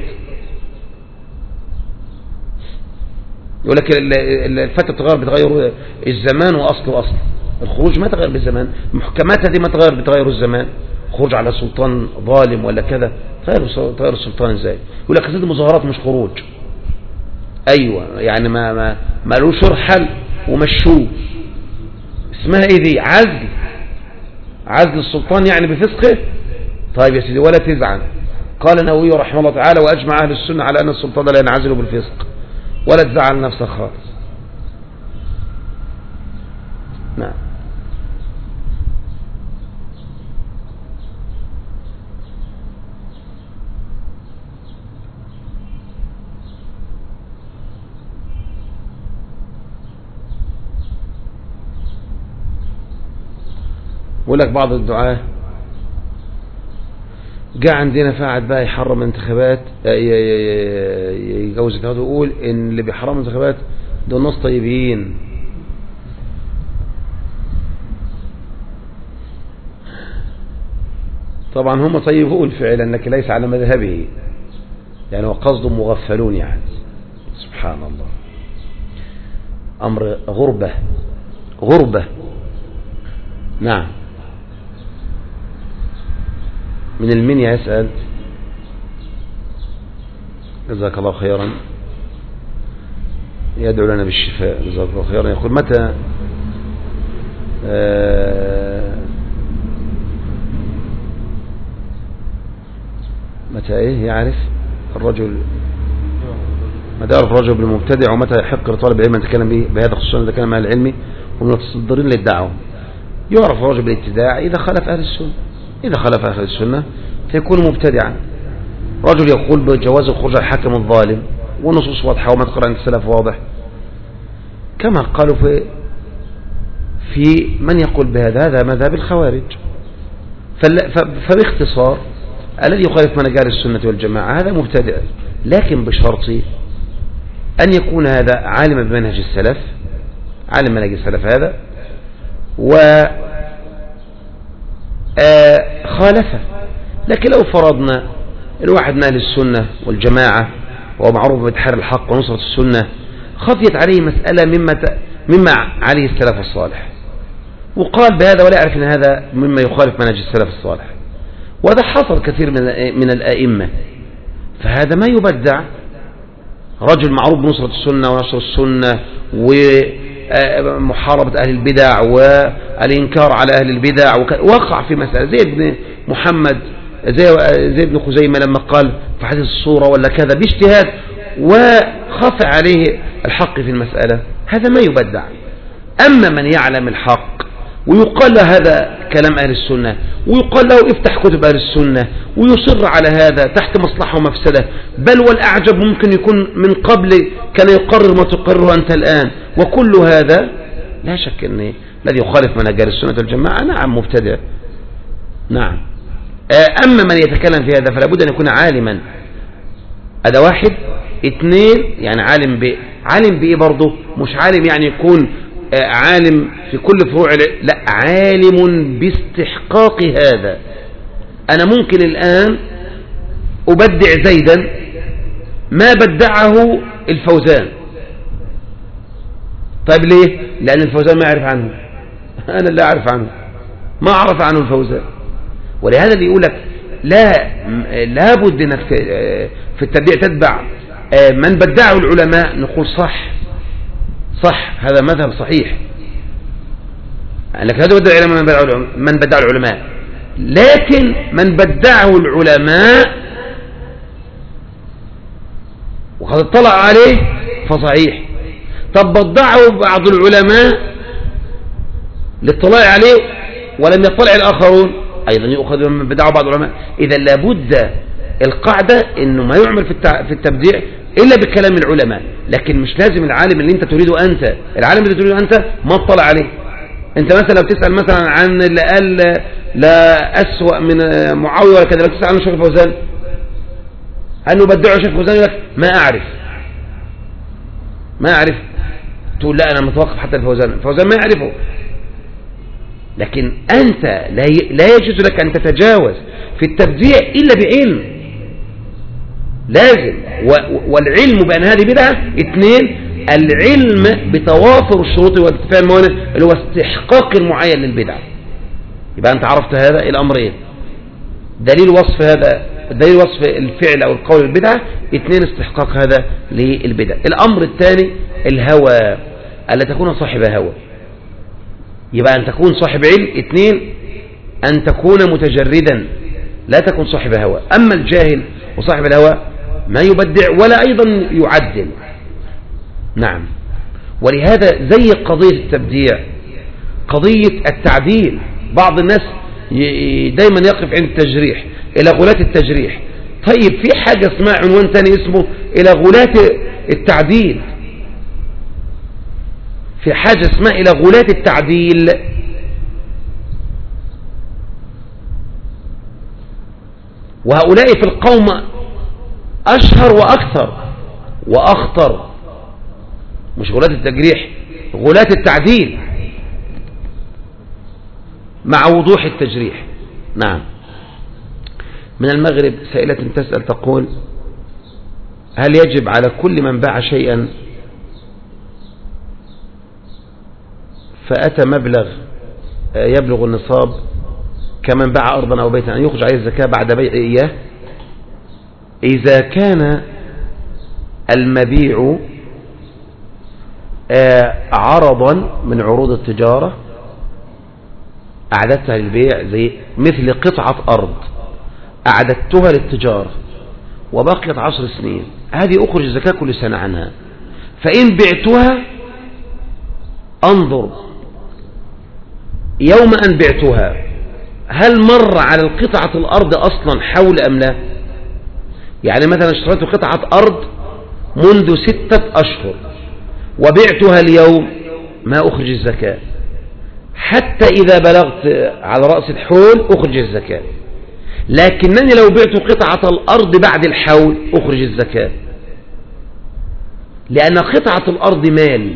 يقول لك الفتى بتغير الزمان واصله اصل. الخروج ما تغير بالزمان، المحكمات هذه ما بتغير الزمان. خروج على سلطان ظالم ولا كذا تغير السلطان ازاي؟ يقول لك هذه المظاهرات مش خروج. ايوه يعني ما لوش رحل ومشوه. اسمها ايه دي؟ عزل السلطان يعني بفسقه. طيب يا سيدي ولا تزعل. قال النووي رحمه الله تعالى واجمع اهل السنه على ان السلطان لا ينعزل بالفسق، ولا تزعل نفسك خالص. نعم. بقول لك بعض الدعاة جاء عندنا فاعل بقى يحرم الانتخابات، يجوز الانتخابات ويقول ان اللي بيحرم الانتخابات دول ناس طيبين. طبعا هم طيبون فعلا لكن ليس على مذهبه، يعني وقصد مغفلون يعني. سبحان الله، امر غربة. نعم. من المنيا يسأل، جزاك الله خيرا، يدعو لنا بالشفاء، جزاك الله خيرا. يقول متى ايه يعرف الرجل، متى يعرف الرجل بالمبتدع ومتى يحق لطالب العلم ان يتكلم به بهذا، خصوصا اذا كان مع العلم ومن المتصدرين للدعوه. يعرف الرجل بالابتداع اذا خالف اهل السنه، إذا خالف أهل السنة فيكون مبتدعا. رجل يقول بجواز الخروج على الحاكم الظالم والنصوص واضحة وما تقرأ عند السلف واضح، كما قالوا في من يقول بهذا مذهب الخوارج. فباختصار الذي يخالف منهج أهل السنة والجماعة هذا مبتدع، لكن بشرط أن يكون هذا عالما بمنهج السلف، عالم منهج السلف هذا، خالفه. لكن لو فرضنا الواحد من أهل السنة والجماعة ومعروف بتحري الحق ونصرة السنة، خفيت عليه مسألة مما عليه السلف الصالح وقال بهذا ولا يعرف أن هذا مما يخالف منهج السلف الصالح، وهذا حصل كثير من الأئمة، فهذا ما يبدع. رجل معروف بنصرة السنة ونشر السنة ومحاربة أهل البدع والإنكار على أهل البدع، وقع في مسألة زي ابن محمد زي ابن خزيمة لما قال في حديث الصورة ولا كذا باجتهاد وخفى عليه الحق في المسألة، هذا ما يبدع. أما من يعلم الحق ويقال له هذا كلام أهل السنة، ويقال له افتح كتب أهل السنة، ويصر على هذا تحت مصلحة ومفسدة، بل والأعجب ممكن يكون من قبل كان يقرر ما تقرره أنت الآن. وكل هذا لا شك أن الذي يخالف منهج أهل السنة والجماعة نعم مبتدع. نعم. أما من يتكلم في هذا فلا بد أن يكون عالما. هذا واحد. اثنين، يعني عالم بإيه برضه؟ مش عالم يعني يكون عالم في كل فروع، لا، عالم باستحقاق هذا. أنا ممكن الآن أبدع زيدا ما بدعه الفوزان. طيب ليه؟ لأن الفوزان ما يعرف عنه، أنا لا أعرف عنه، ما أعرف عنه الفوزان. ولهذا اللي يقولك لا بد أنك في التبديع تتبع من بدعه العلماء، نقول صح، هذا مذهب صحيح، لكن هذا بدع من بدعه العلماء. لكن من بدعه العلماء وقد اطلع عليه فصحيح. طب بدعه بعض العلماء للاطلاع عليه ولم يطلع الآخرون، أيضا يؤخذ من بدعه بعض العلماء. إذا لابد القاعدة إنه ما يعمل في التبديع إلا بكلام العلماء، لكن مش لازم العالم اللي أنت تريده أنت، العالم اللي تريده أنت ما اطلع عليه. أنت مثلا لو تسأل مثلا عن اللي قال لا أسوأ من معاوية ولا كذا، لو تسأل عنه شيخ الفوزان هل نبدعه شيخ الفوزان؟ يقول لك ما أعرف. تقول لا أنا متوقف حتى الفوزان ما يعرفه. لكن أنت لا يجوز لك أن تتجاوز في التبديع إلا بعلم، لازم. والعلم بأن هذه بدعة. اثنين، العلم بتوافر الشروط وارتفاع الموانع اللي هو استحقاق المعين للبدعة. يبقى أنت عرفت هذا الأمرين، دليل وصف الفعل أو القول البدعة. اثنين، استحقاق هذا للبدعة. الأمر الثاني الهوى، ألا تكون صاحب هوى. يبقى أن تكون صاحب علم. اثنين، أن تكون متجردا، لا تكون صاحب هوى. أما الجاهل وصاحب الهوى ما يبدع ولا أيضا يعدل. نعم. ولهذا زي قضية التبديع قضية التعديل، بعض الناس دايما يقف عند التجريح، إلى غلاة التجريح. طيب في حاجة اسمها عنوان تاني اسمه إلى غلاة التعديل، في حاجة اسمها إلى غلاة التعديل. وهؤلاء في القوم أشهر وأكثر وأخطر، مش غلاة التجريح، غلاة التعديل مع وضوح التجريح. نعم. من المغرب سائلة تسأل تقول: هل يجب على كل من باع شيئا فأتى مبلغ يبلغ النصاب كمن باع أرضا أو بيتا أن يخرج عليه الزكاة بعد بيع إياه؟ إذا كان المبيع عرضا من عروض التجارة أعددتها للبيع، زي مثل قطعة أرض أعددتها للتجارة وبقيت 10 سنين، هذه أخرج الزكاة كل سنة عنها. فإن بعتها أنظر يوم أن بعتها هل مر على القطعة الأرض أصلا حول أم لا. يعني مثلا اشتريت قطعة أرض منذ 6 أشهر وبعتها اليوم، ما أخرج الزكاة حتى إذا بلغت على رأس الحول أخرج الزكاة. لكنني لو بعت قطعة الأرض بعد الحول أخرج الزكاة، لأن قطعة الأرض مال.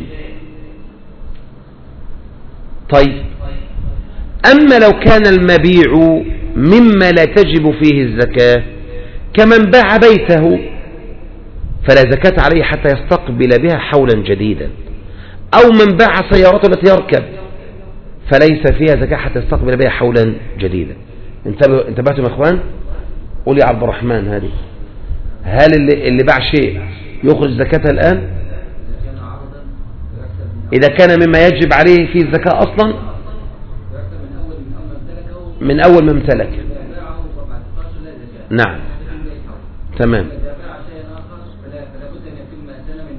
طيب، أما لو كان المبيع مما لا تجب فيه الزكاة كمن باع بيته فلا زكاة عليه حتى يستقبل بها حولا جديدا، أو من باع سيارته التي يركب فليس فيها زكاة حتى يستقبل بها حولا جديدا. انتبهتم يا اخوان؟ قول يا عبد الرحمن، هذه هل اللي باع شيء يخرج زكاة الآن إذا كان مما يجب عليه فيه الزكاة أصلا من أول ما امتلك؟ نعم، تمام،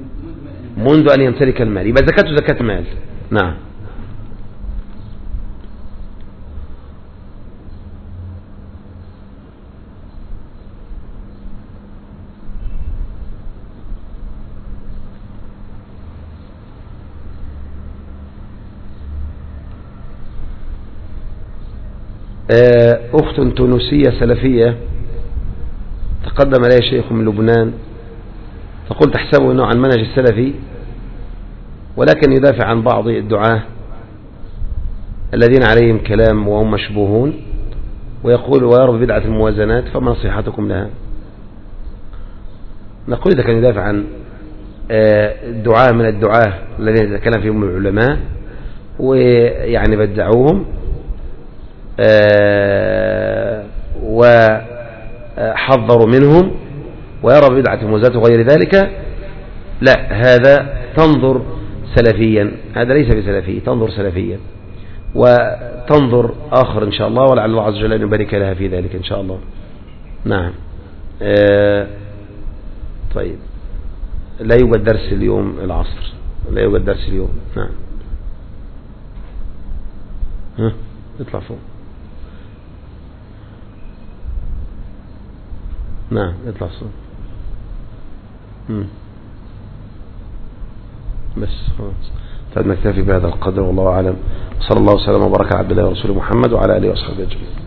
منذ أن يمتلك المال، يبقى زكاته زكاة مال. نعم. أخت تونسية سلفية تقدم عليها شيخ من لبنان، تقول تحسبه أنه عن منهج السلفي، ولكن يدافع عن بعض الدعاة الذين عليهم كلام وهم مشبوهون، ويقول ويرى بدعة الموازنات، فما نصيحتكم لها؟ نقول إذا كان يدافع عن الدعاة من الدعاة الذين يتكلم فيهم العلماء ويعني بدعوهم وحذروا منهم ويرى بدعة الموازنات وغير ذلك، لا، هذا تنظر سلفيا، هذا ليس بسلفي، تنظر سلفيا وتنظر آخر إن شاء الله، ولعل الله عز وجل أن يبارك لها في ذلك إن شاء الله. نعم. طيب، لا يوجد درس اليوم العصر، لا يوجد درس اليوم. نعم. اطلع فوق. نعم، اطلع فوق. بس خلاص، فنكتفي بهذا القدر، والله أعلم. صلى الله وسلم وبارك على عبد الله ورسوله محمد وعلى آله وصحبه أجمعين.